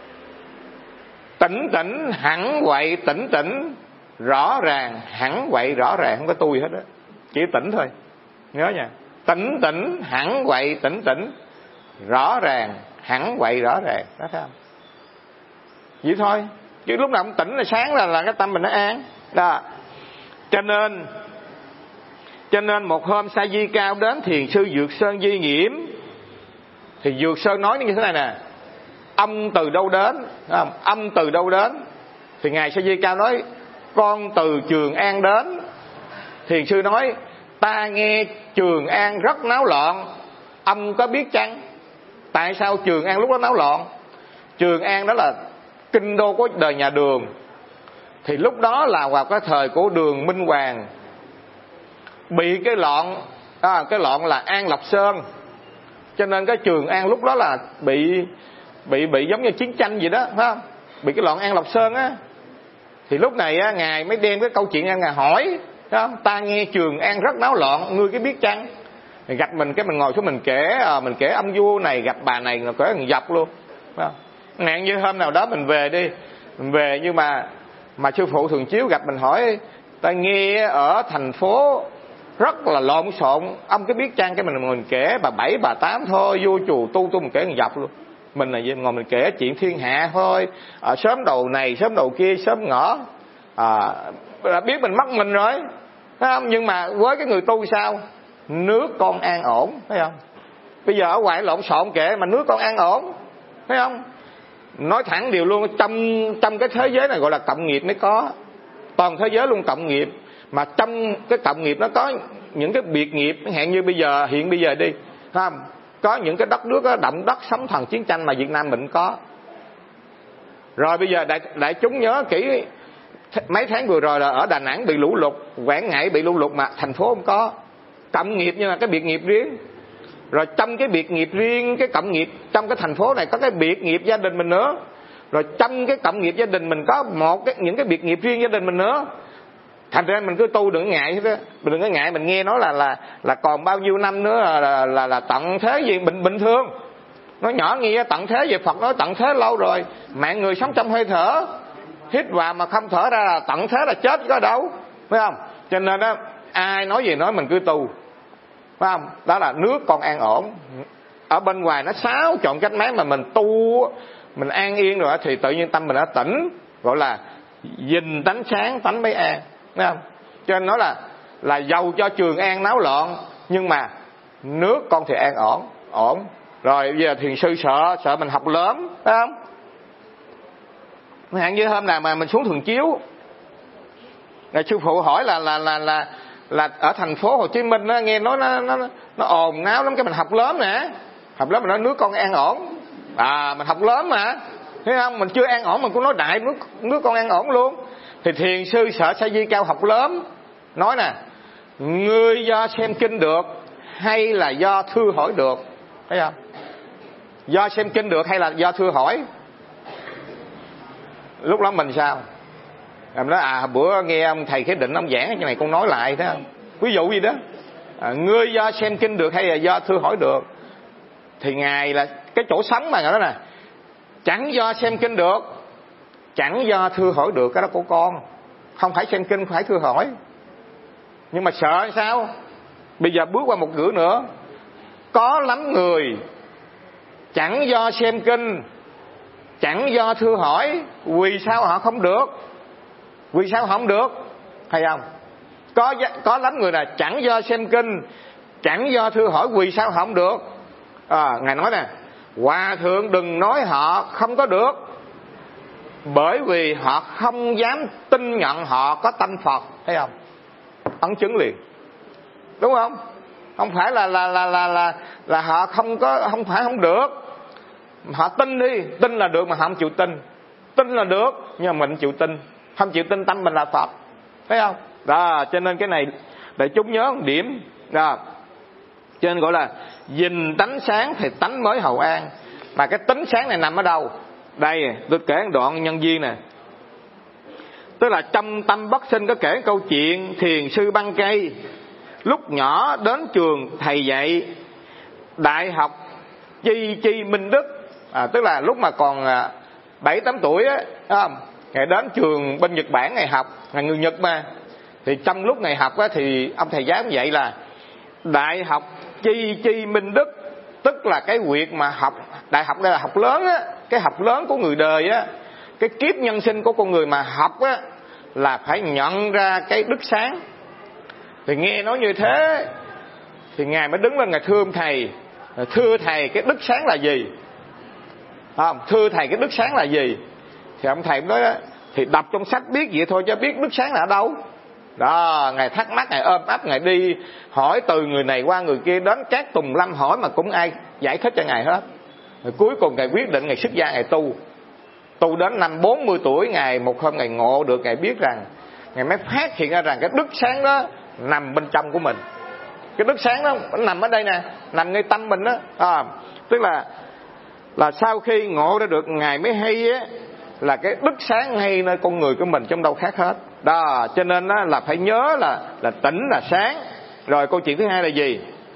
Tỉnh tỉnh hẳn quậy tỉnh tỉnh, rõ ràng hẳn quậy rõ ràng, không có tu gì hết á, chỉ tỉnh thôi. Nhớ nha, tỉnh tỉnh hẳn quậy tỉnh tỉnh, rõ ràng hẳn quậy rõ ràng, đó thấy không? Vậy thôi, chứ lúc nào cũng tỉnh là sáng là cái tâm mình nó an đó. Cho nên một hôm Sa Di Cao đến thiền sư Dược Sơn Di Nghiễm, thì Dược Sơn nói như thế này nè: ông từ đâu đến? Không? Ông từ đâu đến? Thì ngài Sa Di Cao nói: con từ Trường An đến. Thiền sư nói: ta nghe Trường An rất náo loạn, ông có biết chăng? Tại sao Trường An lúc đó náo loạn? Trường An đó là kinh đô của đời nhà Đường. Thì lúc đó là vào cái thời của Đường Minh Hoàng, bị cái loạn là An Lộc Sơn. Cho nên cái Trường An lúc đó là bị giống như chiến tranh gì đó, phải không? Bị cái loạn An Lộc Sơn á. Thì lúc này á, ngài mới đem cái câu chuyện ra ngài hỏi, phải không? Ta nghe Trường An rất náo loạn, ngươi có biết chăng? Thì gặp mình cái mình ngồi xuống mình kể ông vua này gặp bà này, rồi kể một dọc luôn, phải không? Nạn như hôm nào đó mình về đi, Mình về nhưng mà sư phụ thường chiếu gặp mình hỏi, ta nghe ở thành phố rất là lộn xộn, ông cứ biết chăng? Cái mình kể bà 7 bà 8 thôi, vô chùa tu mình kể một dọc luôn. Mình là gì? Ngồi mình kể chuyện thiên hạ thôi, sớm đầu này sớm đầu kia sớm ngõ, là biết mình mất mình rồi, thấy không? Nhưng mà với cái người tu sao? Nước con an ổn, thấy không? Bây giờ ở ngoài lộn xộn kệ mà nước con an ổn, thấy không? Nói thẳng điều luôn, trong cái thế giới này gọi là cộng nghiệp mới có, toàn thế giới luôn cộng nghiệp. Mà trong cái cộng nghiệp nó có những cái biệt nghiệp, hiện như hiện bây giờ đi, không? Có những cái đất nước đó, động đất sóng thần chiến tranh mà Việt Nam mình có. Rồi bây giờ đại chúng nhớ kỹ, mấy tháng vừa rồi là ở Đà Nẵng bị lũ lụt, Quảng Ngãi bị lũ lụt mà thành phố không có. Cộng nghiệp nhưng mà cái biệt nghiệp riêng. Rồi trong cái biệt nghiệp riêng, cái cộng nghiệp trong cái thành phố này có cái biệt nghiệp gia đình mình nữa. Rồi trong cái cộng nghiệp gia đình mình có những cái biệt nghiệp riêng gia đình mình nữa. Thành ra mình cứ tu đừng ngại hết á, mình đừng có ngại. Mình nghe nói là còn bao nhiêu năm nữa là tận thế gì bình thường. Nó nhỏ nghe tận thế về, Phật nói tận thế lâu rồi. Mạng người sống trong hơi thở, hít vào mà không thở ra là tận thế, là chết có đâu, phải không? Cho nên đó, ai nói gì nói mình cứ tu, phải không? Đó là nước còn an ổn. Ở bên ngoài nó xáo trộn cách mấy mà mình tu, mình an yên rồi thì tự nhiên tâm mình đã tỉnh, gọi là dình tánh sáng tánh mới an, thấy không? Cho nên nói là giàu cho Trường An náo loạn nhưng mà nước con thì an ổn. Rồi bây giờ thiền sư sợ mình học lớn, phải không? Hạn như hôm nào mà mình xuống Thường Chiếu, rồi sư phụ hỏi là ở thành phố Hồ Chí Minh á, nghe nói nó ồn náo lắm, cái mình học lớn nè, học lớn mình nói nước con an ổn, mình học lớn mà, thấy không? Mình chưa an ổn mình cũng nói đại nước con an ổn luôn. Thì thiền sư Sở Sa Di Cao học lớn nói nè, ngươi do xem kinh được hay là do thưa hỏi được, thấy không? Do xem kinh được hay là do thưa hỏi? Lúc đó mình sao? Em nói bữa nghe ông thầy Khế Định ông giảng cái này con nói lại, thấy không? Ví dụ gì đó, ngươi do xem kinh được hay là do thưa hỏi được? Thì ngài là cái chỗ sống mà, nói nè, chẳng do xem kinh được, chẳng do thưa hỏi được. Cái đó của con, không phải xem kinh, không phải thưa hỏi. Nhưng mà sợ sao? Bây giờ bước qua một cửa nữa, có lắm người chẳng do xem kinh, chẳng do thưa hỏi, vì sao họ không được? Vì sao họ không được? Hay không? Có lắm người là chẳng do xem kinh, chẳng do thưa hỏi, vì sao họ không được? Ngài nói nè, hòa thượng đừng nói họ không có được, bởi vì họ không dám tin nhận họ có tâm Phật, thấy không? Ấn chứng liền, đúng không? Không phải là họ không phải không được, họ tin đi, tin là được mà họ không chịu tin. Tin là được nhưng mà mình không chịu tin, không chịu tin tâm mình là Phật, thấy không? Đó, cho nên cái này để chúng nhớ một điểm đó. Cho nên gọi là dình tánh sáng thì tánh mới hậu an. Mà cái tính sáng này nằm ở đâu? Đây tôi kể một đoạn nhân duyên nè. Tức là trong Tâm Bất Sinh có kể câu chuyện thiền sư băng cây lúc nhỏ đến trường thầy dạy Đại học Chi Minh Đức, tức là lúc mà còn 7-8 tuổi á, không? Ngài đến trường bên Nhật Bản ngày học, là người Nhật mà. Thì trong lúc ngày học á, thì ông thầy giáo dạy là Đại học Chi Minh Đức, tức là cái việc mà học đại học, đây là học lớn á, cái học lớn của người đời á, cái kiếp nhân sinh của con người mà học á, là phải nhận ra cái đức sáng. Thì nghe nói như thế thì ngài mới đứng lên ngài thưa ông thầy, thưa thầy cái đức sáng là gì? Thưa thầy cái đức sáng là gì? Thì ông thầy nói đó, thì đọc trong sách biết vậy thôi chứ biết đức sáng là ở đâu. Đó, ngài thắc mắc, ngài ôm ấp, ngài đi hỏi từ người này qua người kia, đến các tùng lâm hỏi mà cũng ai giải thích cho ngài hết. Rồi cuối cùng ngài quyết định ngài xuất gia, ngài tu đến năm 40 tuổi, ngài một hôm ngài ngộ được, ngài biết rằng, ngài mới phát hiện ra rằng cái đức sáng đó nằm bên trong của mình. Cái đức sáng đó nằm ở đây nè, nằm ngay tâm mình đó. Tức là sau khi ngộ ra được, ngài mới hay á, là cái đức sáng ngay nơi con người của mình trong đâu khác hết. Đó, cho nên á, là phải nhớ là tỉnh là sáng. Rồi câu chuyện thứ hai là gì?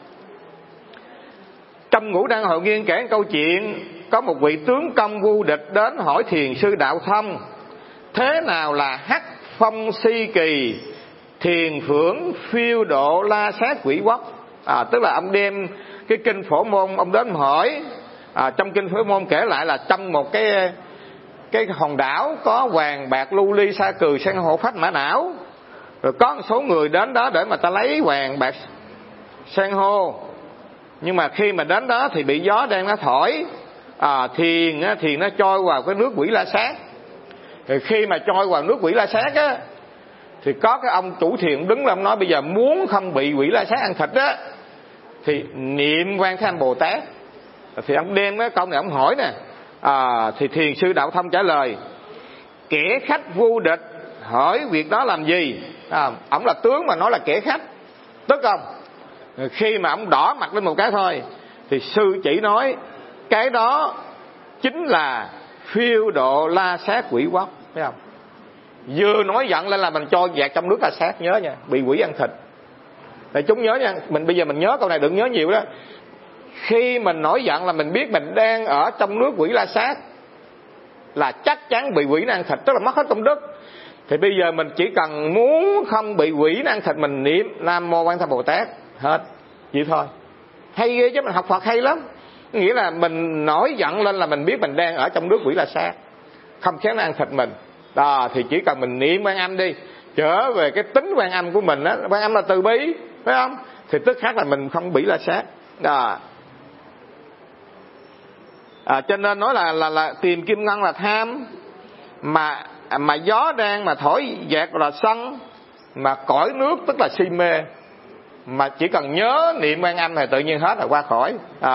Trong Ngũ Đăng Hội Nghiên kể câu chuyện có một vị tướng công vô địch đến hỏi thiền sư Đạo Thông thế nào là hắc phong si kỳ, thiền phưởng phiêu độ la sát quỷ quốc. Tức là ông đem cái kinh Phổ Môn, ông đến hỏi. Trong kinh Phổ Môn kể lại là trong một cái hòn đảo có vàng bạc lưu ly sa cừ san hô phách mã não, rồi có một số người đến đó để mà ta lấy vàng bạc san hô, nhưng mà khi mà đến đó thì bị gió đang nó thổi, thiền nó trôi vào cái nước quỷ la sát. Thì khi mà trôi vào nước quỷ la sát á, thì có cái ông chủ thiền đứng lên, ông nói bây giờ muốn không bị quỷ la sát ăn thịt á thì niệm Quan Thế Âm Bồ Tát. Thì ông đem cái câu này ông hỏi nè, thì thiền sư Đạo Thông trả lời: kẻ khách vô địch hỏi việc đó làm gì? Ông là tướng mà nói là kẻ khách, tức không? Khi mà ông đỏ mặt lên một cái thôi thì sư chỉ nói cái đó chính là phiêu độ la sát quỷ quốc, thấy không? Vừa nói giận lên là mình cho dạt trong nước la sát, nhớ nha, bị quỷ ăn thịt. Để chúng nhớ nha, bây giờ mình nhớ câu này đừng nhớ nhiều đó. Khi mình nổi giận là mình biết mình đang ở trong nước quỷ la sát, là chắc chắn bị quỷ ăn thịt, tức là mất hết công đức. Thì bây giờ mình chỉ cần muốn không bị quỷ ăn thịt, mình niệm Nam Mô Quan Thế Âm Bồ Tát hết, vậy thôi. Hay ghê chứ, mình học Phật hay lắm. Nghĩa là mình nổi giận lên là mình biết mình đang ở trong nước quỷ la sát, không khéo nó ăn thịt mình. Thì chỉ cần mình niệm Quan Âm đi, trở về cái tính Quan Âm của mình á, Quan Âm là từ bi, phải không? Thì tức khắc là mình không bị la sát. Cho nên nói là tìm kim ngân là tham, mà gió đang mà thổi dạt là sân, mà cõi nước tức là si mê. Mà chỉ cần nhớ niệm Quan Âm thì tự nhiên hết là qua khỏi.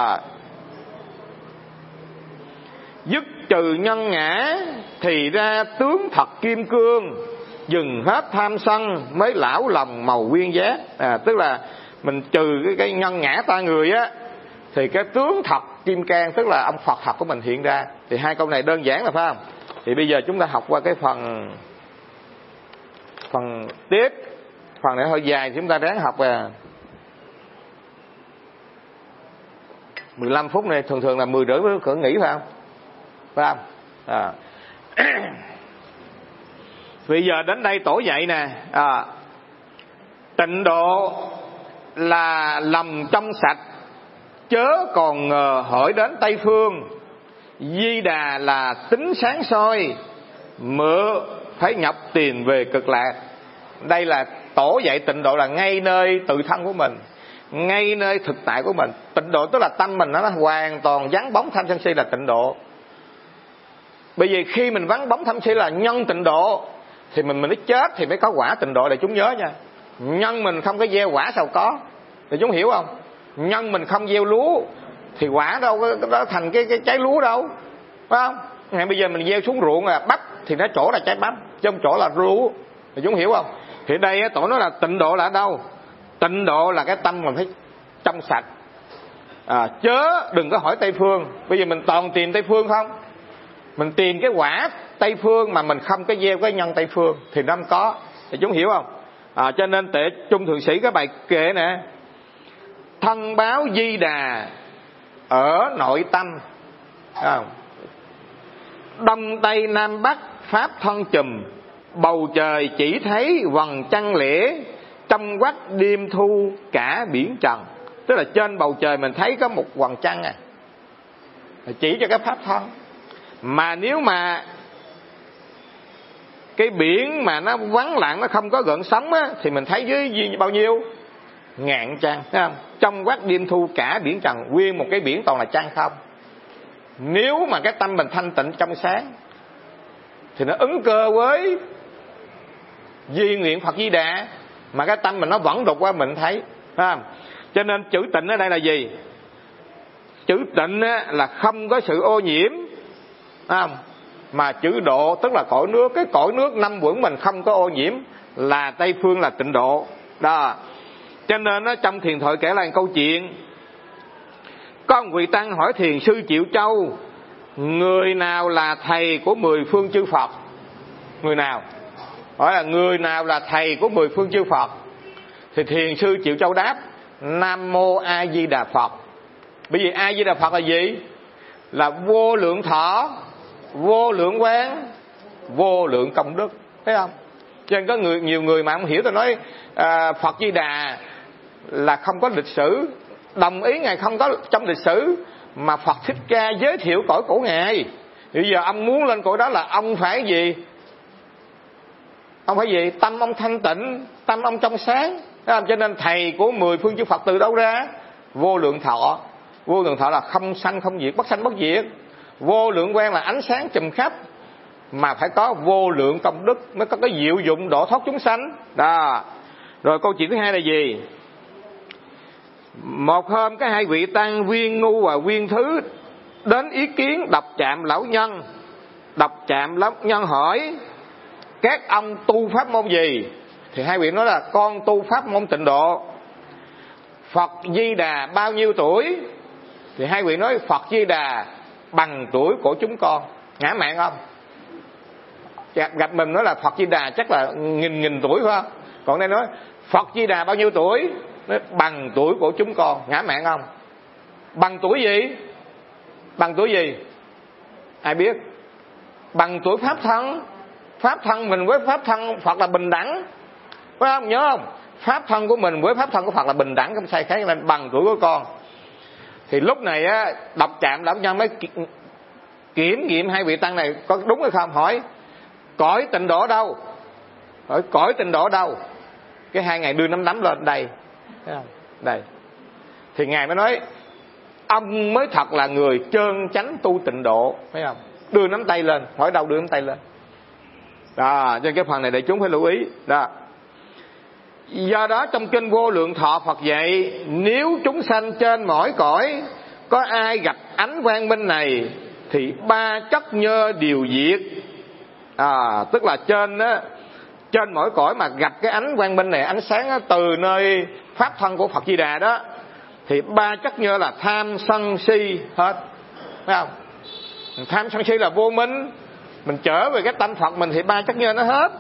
Dứt trừ nhân ngã thì ra tướng thật kim cương, dừng hết tham sân mới lão lòng màu nguyên giác. Tức là mình trừ cái nhân ngã ta người á, thì cái tướng thật kim cang, tức là ông Phật thật của mình hiện ra. Thì hai câu này đơn giản là phải không? Thì bây giờ chúng ta học qua cái phần tiếp. Phần này hơi dài, chúng ta ráng học 15 phút này, thường là 10 rưỡi mới cỡ nghỉ, phải không? Phải không? Bây giờ đến đây tổ dạy nè, tịnh độ là lòng trong sạch, chớ còn ngờ hỏi đến Tây Phương. Di Đà là tính sáng soi, mượn phải nhập tiền về cực lạc. Đây là tổ dạy tịnh độ là ngay nơi tự thân của mình, ngay nơi thực tại của mình. Tịnh độ tức là tâm mình nó hoàn toàn vắng bóng tham sân si là tịnh độ. Bởi vì khi mình vắng bóng tham si là nhân tịnh độ, thì mình mới chết thì mới có quả tịnh độ. Để chúng nhớ nha, nhân mình không có gieo quả sao có, để chúng hiểu không? Nhân mình không gieo lúa thì quả đâu có thành cái trái lúa đâu, phải không? Ngày bây giờ mình gieo xuống ruộng là bắp thì nó trổ là trái bắp, chứ không trổ là lúa. Thì chúng hiểu không? Thì đây tổ nói là tịnh độ là ở đâu? Tịnh độ là cái tâm mình phải trong sạch, chớ đừng có hỏi Tây Phương. Bây giờ mình toàn tìm Tây Phương không? Mình tìm cái quả Tây Phương mà mình không có gieo cái nhân Tây Phương thì nó không có. Thì chúng hiểu không? Cho nên Tệ Trung Thượng Sĩ cái bài kệ nè: thân báo Di Đà ở nội tâm, đông tây nam bắc pháp thân chùm, bầu trời chỉ thấy vầng trăng lẻ, trong quách đêm thu cả biển trần. Tức là trên bầu trời mình thấy có một vầng trăng chỉ cho cái pháp thân. Mà nếu mà cái biển mà nó vắng lặng, nó không có gợn sóng á, thì mình thấy dưới bao nhiêu? Ngàn trăng, thấy không? Trong quách đêm thu cả biển trần, nguyên một cái biển toàn là trăng không. Nếu mà cái tâm mình thanh tịnh trong sáng thì nó ứng cơ với di nguyện Phật Di Đà, mà cái tâm mình nó vẫn đục qua mình thấy, phải không? Cho nên chữ tịnh ở đây là gì? Chữ tịnh là không có sự ô nhiễm, phải không? Mà chữ độ tức là cõi nước, cái cõi nước năm quẩn mình không có ô nhiễm là Tây Phương, là tịnh độ đó. Cho nên trong thiền thoại kể lại câu chuyện, có một vị tăng hỏi thiền sư Triệu Châu: người nào là thầy của 10 phương chư Phật? Người nào? Hỏi là người nào là thầy của 10 phương chư Phật? Thì thiền sư Triệu Châu đáp: Nam Mô A Di Đà Phật. Bởi vì A Di Đà Phật là gì? Là vô lượng thọ, vô lượng quán, vô lượng công đức, thấy không? Cho nên có nhiều người mà không hiểu, tôi nói Phật Di Đà là không có lịch sử, đồng ý Ngài không có trong lịch sử, mà Phật Thích Ca giới thiệu cõi của Ngài. Bây giờ ông muốn lên cõi đó là ông phải gì? Ông phải gì? Tâm ông thanh tịnh, tâm ông trong sáng. Cho nên thầy của 10 phương chư Phật từ đâu ra? Vô lượng thọ. Vô lượng thọ là không sanh không diệt, bất sanh bất diệt. Vô lượng quang là ánh sáng trùm khắp, mà phải có vô lượng công đức mới có cái diệu dụng độ thoát chúng sanh đó. Rồi câu chuyện thứ hai là gì? Một hôm có hai vị tăng Viên Ngu và Viên Thứ đến ý kiến Độc Trạm lão nhân. Độc Trạm lão nhân hỏi: các ông tu pháp môn gì? Thì hai vị nói là con tu pháp môn Tịnh Độ. Phật Di Đà bao nhiêu tuổi? Thì hai vị nói Phật Di Đà bằng tuổi của chúng con. Ngã mạn không? Gặp mình nói là Phật Di Đà chắc là nghìn tuổi phải không? Còn đây nói Phật Di Đà bao nhiêu tuổi? Nói bằng tuổi của chúng con. Ngã mạn không? Bằng tuổi gì? Bằng tuổi gì? Ai biết? Bằng tuổi pháp thân. Pháp thân mình với pháp thân Phật là bình đẳng, phải không? Nhớ không? Pháp thân của mình với pháp thân của Phật là bình đẳng, không sai khác, nên bằng tuổi của con. Thì lúc này á, Độc Trạm lão nhân mới kiểm nghiệm hai vị tăng này có đúng hay không. Hỏi cõi Tịnh Độ đâu? Hỏi cõi Tịnh Độ đâu? Cái hai ngài đưa nắm lên đây, thấy không? Đây. Thì ngài mới nói ông mới thật là người trơn chánh tu Tịnh Độ, thấy không? Đưa nắm tay lên. Hỏi đâu? Đưa nắm tay lên. Đó, cho cái phần này để chúng phải lưu ý đó. Do đó trong kinh Vô Lượng Thọ Phật dạy, nếu chúng sanh trên mỗi cõi có ai gặp ánh quang minh này thì ba chất nhơ đều diệt. Tức là trên mỗi cõi mà gặp cái ánh quang minh này, ánh sáng từ nơi pháp thân của Phật Di Đà đó, thì ba chất nhơ là tham sân si hết, phải không? Tham sân si là vô minh, mình trở về cái tâm Phật mình thì ba chất nhơ nó hết.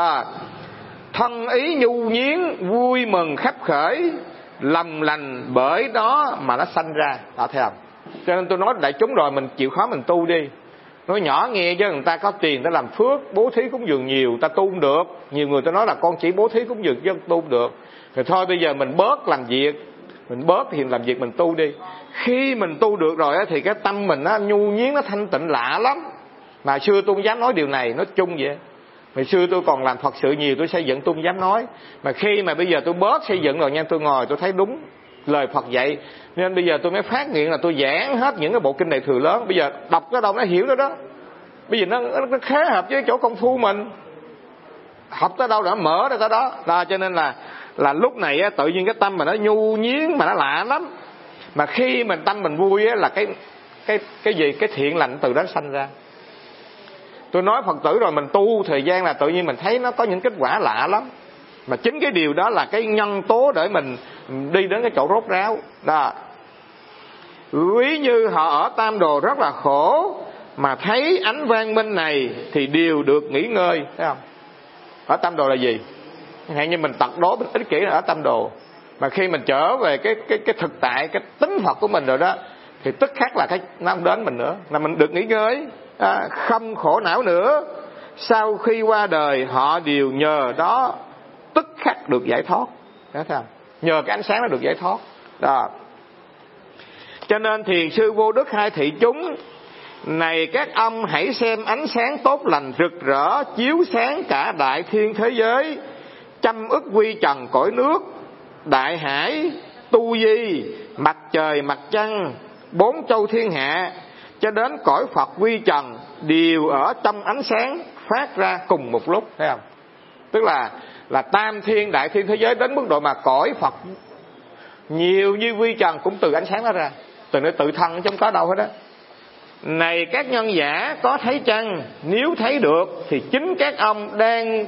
Thân ý nhu nhiến vui mừng khắp khởi, lầm lành bởi đó mà nó sanh ra. Đó, thấy không? Cho nên tôi nói đại chúng rồi, mình chịu khó mình tu đi. Nói nhỏ nghe chứ người ta có tiền ta làm phước, bố thí cúng dường nhiều, ta tu không được. Nhiều người ta nói là con chỉ bố thí cúng dường chứ tu không được. Thì thôi bây giờ mình bớt làm việc, mình bớt thì làm việc mình tu đi. Khi mình tu được rồi thì cái tâm mình nó nhu nhiến, nó thanh tịnh lạ lắm. Mà xưa tôi không dám nói điều này, nói chung vậy. Hồi xưa tôi còn làm Phật sự nhiều, tôi xây dựng tôi không dám nói. Mà khi mà bây giờ tôi bớt xây dựng rồi nha, tôi ngồi tôi thấy đúng lời Phật dạy. Nên bây giờ tôi mới phát nguyện là tôi giảng hết những cái bộ kinh Đại Thừa lớn. Bây giờ đọc cái đâu nó hiểu đó đó. Bây giờ nó khá hợp với chỗ công phu mình. Học tới đâu đã mở ra tới đó. Đó cho nên là lúc này tự nhiên cái tâm mà nó nhu nhiến mà nó lạ lắm. Mà khi mình tâm mình vui là cái gì, cái thiện lành từ đó sanh ra. Tôi nói Phật tử rồi, mình tu thời gian là tự nhiên mình thấy nó có những kết quả lạ lắm. Mà chính cái điều đó là cái nhân tố để mình đi đến cái chỗ rốt ráo đó. Ví như họ ở Tam Đồ rất là khổ, mà thấy ánh quang minh này thì đều được nghỉ ngơi, thấy không? Ở Tam Đồ là gì? Hãy như mình tật đố, mình ích kỷ là ở Tam Đồ. Mà khi mình trở về cái thực tại, cái tính Phật của mình rồi đó, thì tức khắc là nó không đến mình nữa, là mình được nghỉ ngơi, không khổ não nữa. Sau khi qua đời họ đều nhờ đó tức khắc được giải thoát, thấy không? Nhờ cái ánh sáng nó được giải thoát đó. Cho nên thiền sư Vô Đức hai thị chúng: này các ông hãy xem ánh sáng tốt lành rực rỡ chiếu sáng cả đại thiên thế giới, trăm ức quy trần cõi nước, đại hải, tu di, mặt trời mặt trăng, bốn châu thiên hạ, cho đến cõi Phật quy trần đều ở trong ánh sáng phát ra cùng một lúc, thấy không? Tức là tam thiên đại thiên thế giới đến mức độ mà cõi Phật nhiều như vi trần cũng từ ánh sáng đó ra, từ nơi tự thân chứ không có đâu hết đó. Này các nhân giả có thấy chăng? Nếu thấy được thì chính các ông đang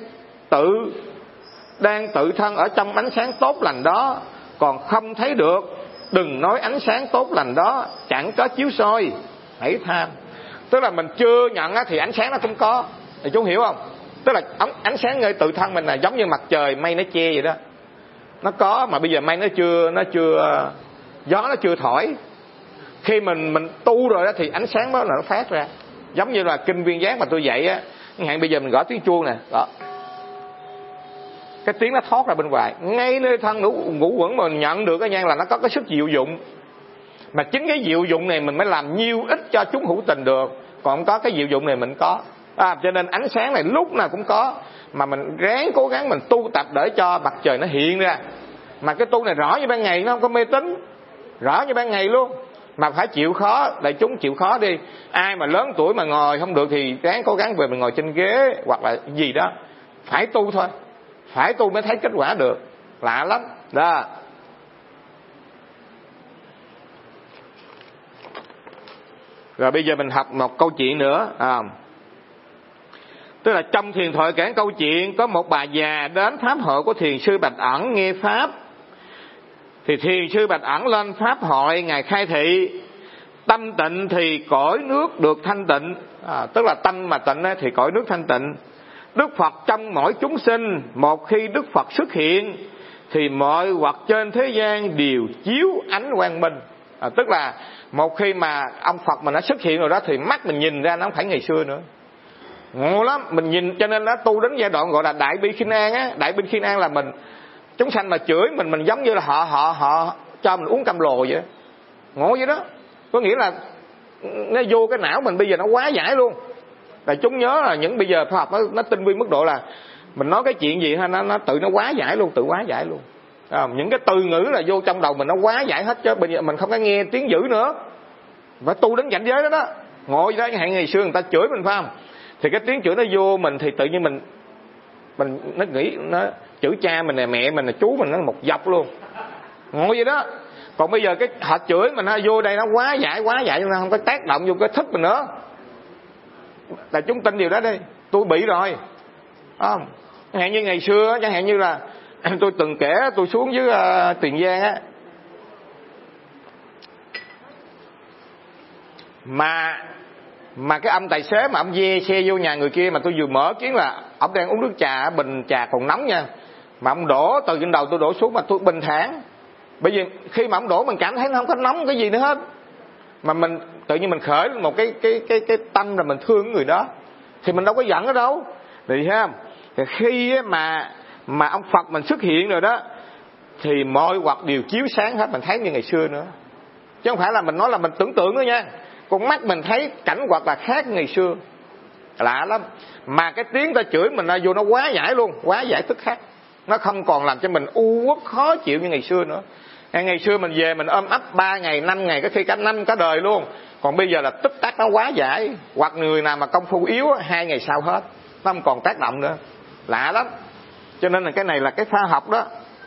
tự thân ở trong ánh sáng tốt lành đó. Còn không thấy được, đừng nói ánh sáng tốt lành đó chẳng có chiếu soi, hãy tham. Tức là mình chưa nhận thì ánh sáng nó không có, thì chú hiểu không? Tức là ánh sáng ngay tự thân mình là giống như mặt trời mây nó che vậy đó. Nó có mà bây giờ mây nó chưa gió nó chưa thổi. Khi mình tu rồi đó thì ánh sáng đó là nó phát ra. Giống như là kinh Viên Giác mà tôi dạy á, Hạn bây giờ mình gõ tiếng chuông nè, đó, cái tiếng nó thoát ra bên ngoài, ngay nơi thân ngũ quẩn mà mình nhận được cái nhang là nó có cái sức diệu dụng. Mà chính cái diệu dụng này mình mới làm nhiêu ích cho chúng hữu tình được. Còn không có cái diệu dụng này mình có. Cho nên ánh sáng này lúc nào cũng có. Mà mình ráng cố gắng mình tu tập để cho mặt trời nó hiện ra. Mà cái tu này rõ như ban ngày, nó không có mê tín, rõ như ban ngày luôn. Mà phải chịu khó, đại chúng chịu khó đi. Ai mà lớn tuổi mà ngồi không được thì ráng cố gắng về mình ngồi trên ghế hoặc là gì đó. Phải tu thôi, phải tu mới thấy kết quả được. Lạ lắm đó. Rồi bây giờ mình học một câu chuyện nữa. Tức là trong thiền thoại kể câu chuyện, có một bà già đến pháp hội của thiền sư Bạch Ẩn nghe pháp. Thì thiền sư Bạch Ẩn lên pháp hội, ngài khai thị tâm tịnh thì cõi nước được thanh tịnh. Tức là tâm mà tịnh thì cõi nước thanh tịnh. Đức Phật trong mỗi chúng sinh, một khi Đức Phật xuất hiện thì mọi vật trên thế gian đều chiếu ánh quang minh. Tức là một khi mà ông Phật mà nó xuất hiện rồi đó thì mắt mình nhìn ra nó không phải ngày xưa nữa. Ngộ lắm, mình nhìn, cho nên nó tu đến giai đoạn gọi là đại bi khinh an á. Đại bi khinh an là mình, chúng sanh mà chửi mình giống như là họ cho mình uống cam lồ vậy. Ngộ vậy đó. Có nghĩa là nó vô cái não mình bây giờ nó quá giải luôn. Là chúng nhớ là những bây giờ khoa học nó tinh vi mức độ là mình nói cái chuyện gì ha, nó tự nó quá giải luôn, tự quá giải luôn. Những cái từ ngữ là vô trong đầu mình nó quá giải hết, chứ bây giờ mình không có nghe tiếng dữ nữa. Phải tu đến cảnh giới đó đó. Ngồi đó, hạn ngày xưa người ta chửi mình phải không? Thì cái tiếng chửi nó vô mình thì tự nhiên mình nó nghĩ nó chửi cha mình nè, mẹ mình nè, chú mình, nó một dọc luôn. Ngồi vậy đó. Còn bây giờ cái họ chửi mình vô đây nó quá giải nó không có tác động vô cái thức mình nữa. Là chúng tin điều đó đi. Tôi bị rồi. Chẳng hạn như ngày xưa, chẳng hạn như là tôi từng kể tôi xuống dưới Tiền Giang á, mà cái ông tài xế mà ông dê xe vô nhà người kia, mà tôi vừa mở kiến là ông đang uống nước trà, bình trà còn nóng nha, mà ông đổ từ trên đầu tôi đổ xuống, mà tôi bình thản. Bởi vì khi mà ông đổ mình cảm thấy nó không có nóng cái gì nữa hết, mà mình tự nhiên mình khởi một cái tâm là mình thương người đó, thì mình đâu có giận ở đâu. Thì thấy không? Thì khi mà ông Phật mình xuất hiện rồi đó, thì mọi vật đều chiếu sáng hết, mình thấy như ngày xưa nữa, chứ không phải là mình nói là mình tưởng tượng nữa nha. Con mắt mình thấy cảnh vật là khác ngày xưa, lạ lắm. Mà cái tiếng ta chửi mình vô nó quá giải luôn, quá giải tức khắc, nó không còn làm cho mình u uất khó chịu như ngày xưa nữa. Ngày xưa mình về mình ôm ấp 3 ngày 5 ngày, có khi cả năm cả đời luôn. Còn bây giờ là tức tắc nó quá giải. Hoặc người nào mà công phu yếu 2 ngày sau hết, nó không còn tác động nữa. Lạ lắm. Cho nên là cái này là cái khoa học đó.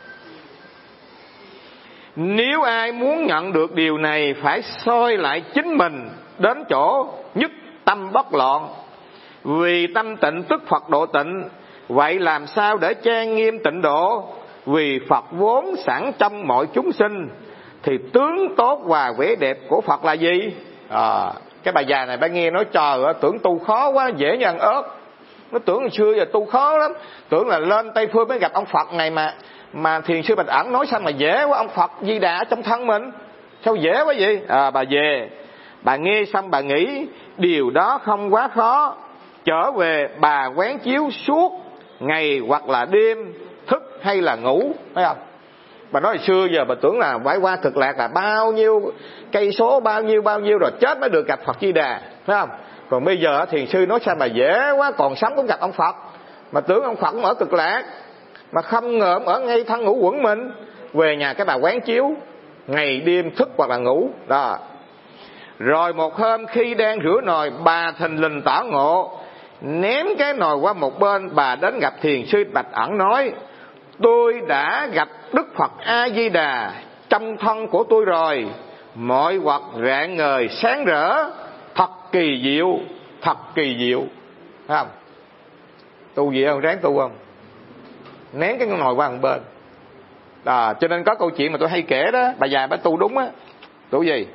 Nếu ai muốn nhận được điều này, phải soi lại chính mình đến chỗ nhất tâm bất loạn. Vì tâm tịnh tức Phật độ tịnh. Vậy làm sao để trang nghiêm tịnh độ? Vì Phật vốn sẵn trong mọi chúng sinh. Thì tướng tốt và vẻ đẹp của Phật là gì? Cái bà già này bà nghe nói trời ơi, tưởng tu khó quá, dễ như ăn ớt. Nó tưởng hồi xưa giờ tu khó lắm, tưởng là lên Tây Phương mới gặp ông Phật này, mà thiền sư Bạch Ẩn nói sao mà dễ quá, ông Phật Di Đà ở trong thân mình, sao dễ quá vậy? Bà về, bà nghe xong bà nghĩ điều đó không quá khó. Trở về bà quán chiếu suốt ngày hoặc là đêm, thức hay là ngủ, thấy không? Bà nói hồi xưa giờ bà tưởng là phải qua Cực Lạc là bao nhiêu cây số, bao nhiêu rồi chết mới được gặp Phật Di Đà, thấy không? Còn bây giờ thiền sư nói sao mà dễ quá, còn sống cũng gặp ông Phật, mà tưởng ông Phật ở Cực Lạc, mà không ngờ ở ngay thân ngũ quẩn mình. Về nhà cái bà quán chiếu ngày đêm, thức hoặc là ngủ đó. Rồi một hôm khi đang rửa nồi, bà thình lình tỏ ngộ, ném cái nồi qua một bên. Bà đến gặp thiền sư Bạch Ẩn nói: tôi đã gặp Đức Phật A Di Đà trong thân của tôi rồi, mọi vật rạng ngời sáng rỡ, thật kỳ diệu, thật kỳ diệu. Thấy không? Tu gì không? Ráng tu không? Nén cái nồi qua một bên. Cho nên có câu chuyện mà tôi hay kể đó, bà già bà tu đúng á. Tu gì?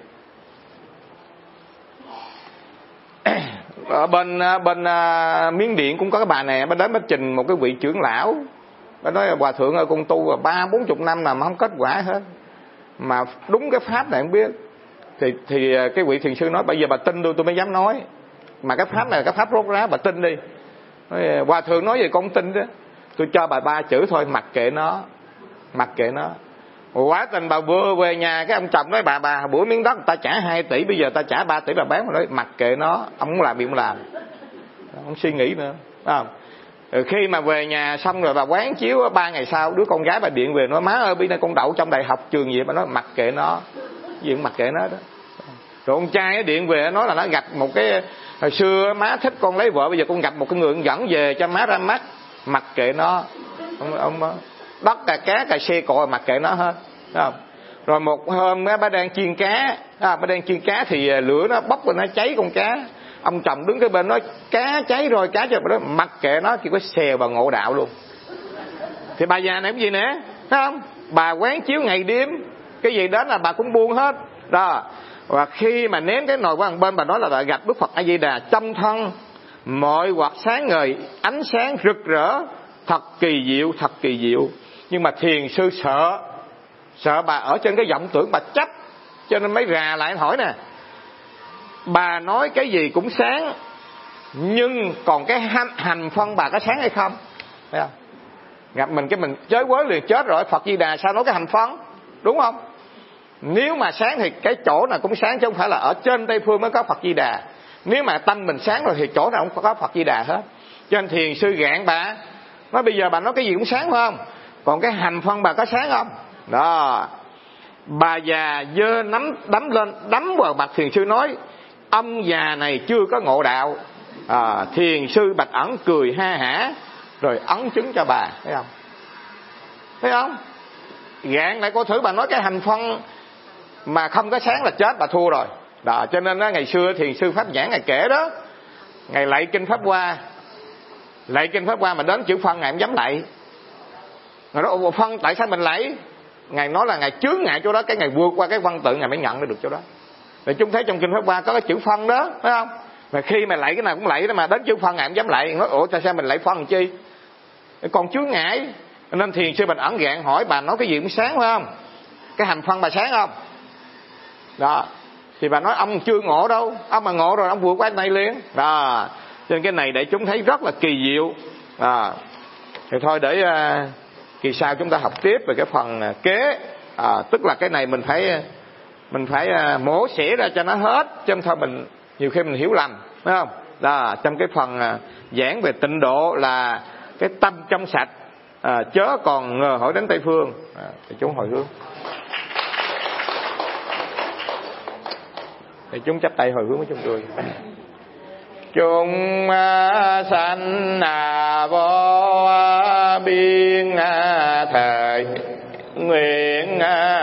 Ở bên Miến Điện cũng có cái bà này, bà đến bà trình một cái vị trưởng lão. Bà nói hòa thượng ơi, con tu 30-40 năm mà không kết quả hết, mà đúng cái pháp này không biết. Thì cái vị thiền sư nói: bây giờ bà tin tôi mới dám nói, mà cái pháp này là cái pháp rốt ráo, bà tin đi. Hòa thượng nói về con tin đó, tôi cho bà 3 chữ thôi, mặc kệ nó. Mặc kệ nó. Quả tình bà vừa về nhà, cái ông chồng nói bà bữa miếng đất ta trả 2 tỷ, bây giờ ta trả 3 tỷ bà bán. Mà nói mặc kệ nó, ông muốn làm gì ông làm, ông suy nghĩ nữa, phải không? Rồi khi mà về nhà xong rồi bà quán chiếu, 3 ngày sau đứa con gái bà điện về nói má ơi bây nay con đậu trong đại học trường gì. Bà nói mặc kệ nó, gì cũng mặc kệ nó đó. Rồi ông trai điện về nói là nó gặp một cái, hồi xưa má thích con lấy vợ, bây giờ con gặp một cái người dẫn về cho má ra mắt. Mặc kệ nó, ông đất cà cá cà xe cọ mặc kệ nó hết, đúng không? Rồi một hôm bà đang chiên cá, bà đang chiên cá thì lửa nó bốc lên, nó cháy con cá. Ông chồng đứng cái bên nói cá cháy rồi, cá cho bà đó mặc kệ nó, chỉ có xèo bà ngộ đạo luôn. Thì bà già này cái gì nữa, thấy không? Bà quán chiếu ngày đêm, cái gì đến là bà cũng buông hết đó. Và khi mà ném cái nồi qua một bên, bà nói là bà gặp Đức Phật A Di Đà trong thân, mọi hoạt sáng ngời, ánh sáng rực rỡ, thật kỳ diệu, thật kỳ diệu. Nhưng mà thiền sư sợ bà ở trên cái vọng tưởng, bà chấp, cho nên mới rà lại hỏi nè, bà nói cái gì cũng sáng, nhưng còn cái hành phân bà có sáng hay không? Thấy không? Gặp mình cái mình chới quới liền, chết rồi, Phật Di Đà sao nói cái hành phân, đúng không? Nếu mà sáng thì cái chỗ nào cũng sáng, chứ không phải là ở trên Tây Phương mới có Phật Di Đà. Nếu mà tâm mình sáng rồi thì chỗ nào cũng có Phật Di Đà hết. Cho nên thiền sư gạn bà, nói bây giờ bà nói cái gì cũng sáng phải không? Còn cái hành phân bà có sáng không? Đó. Bà già giơ nắm đấm lên, đấm vào mặt thiền sư nói, ông già này chưa có ngộ đạo. Thiền sư Bạch Ẩn cười ha hả rồi ấn chứng cho bà, thấy không? Thấy không? Gạn lại cô thử, bà nói cái hành phân mà không có sáng là chết, bà thua rồi đó. Cho nên đó, ngày xưa thiền sư Pháp Nhãn ngày kể đó, ngày lạy kinh Pháp Hoa, mà đến chữ phân ngài không dám lạy. Ngài nói phân tại sao mình lạy? Ngài nói là ngài chướng ngại chỗ đó, cái ngài vượt qua cái văn tự ngài mới nhận được chỗ đó. Rồi chúng thấy trong kinh Pháp Hoa có cái chữ phân đó, phải không? Mà khi mà lạy cái nào cũng lạy đó, mà đến chữ phân ngài không dám lạy. Nói ủa tại sao mình lạy phân làm chi? Còn chướng ngại. Nên thiền sư Bạch Ẩn gạn hỏi bà nói cái gì cũng sáng phải không? Cái hành phân bà sáng không? Đó. Thì bà nói ông chưa ngộ đâu, ông mà ngộ rồi ông vượt qua cái này liền. Đó. Cho nên cái này để chúng thấy rất là kỳ diệu. Thì thôi để kỳ sau chúng ta học tiếp về cái phần kế. Tức là cái này mình phải mổ xẻ ra cho nó hết, chứ không thôi mình nhiều khi mình hiểu lầm, phải không? Đó, trong cái phần giảng về tịnh độ là cái tâm trong sạch, chớ còn ngờ hỏi đến Tây Phương. Thì chúng hồi hướng, thì chúng chắp tay hồi hướng với chúng tôi. Chúng sanh vô biên thời nguyện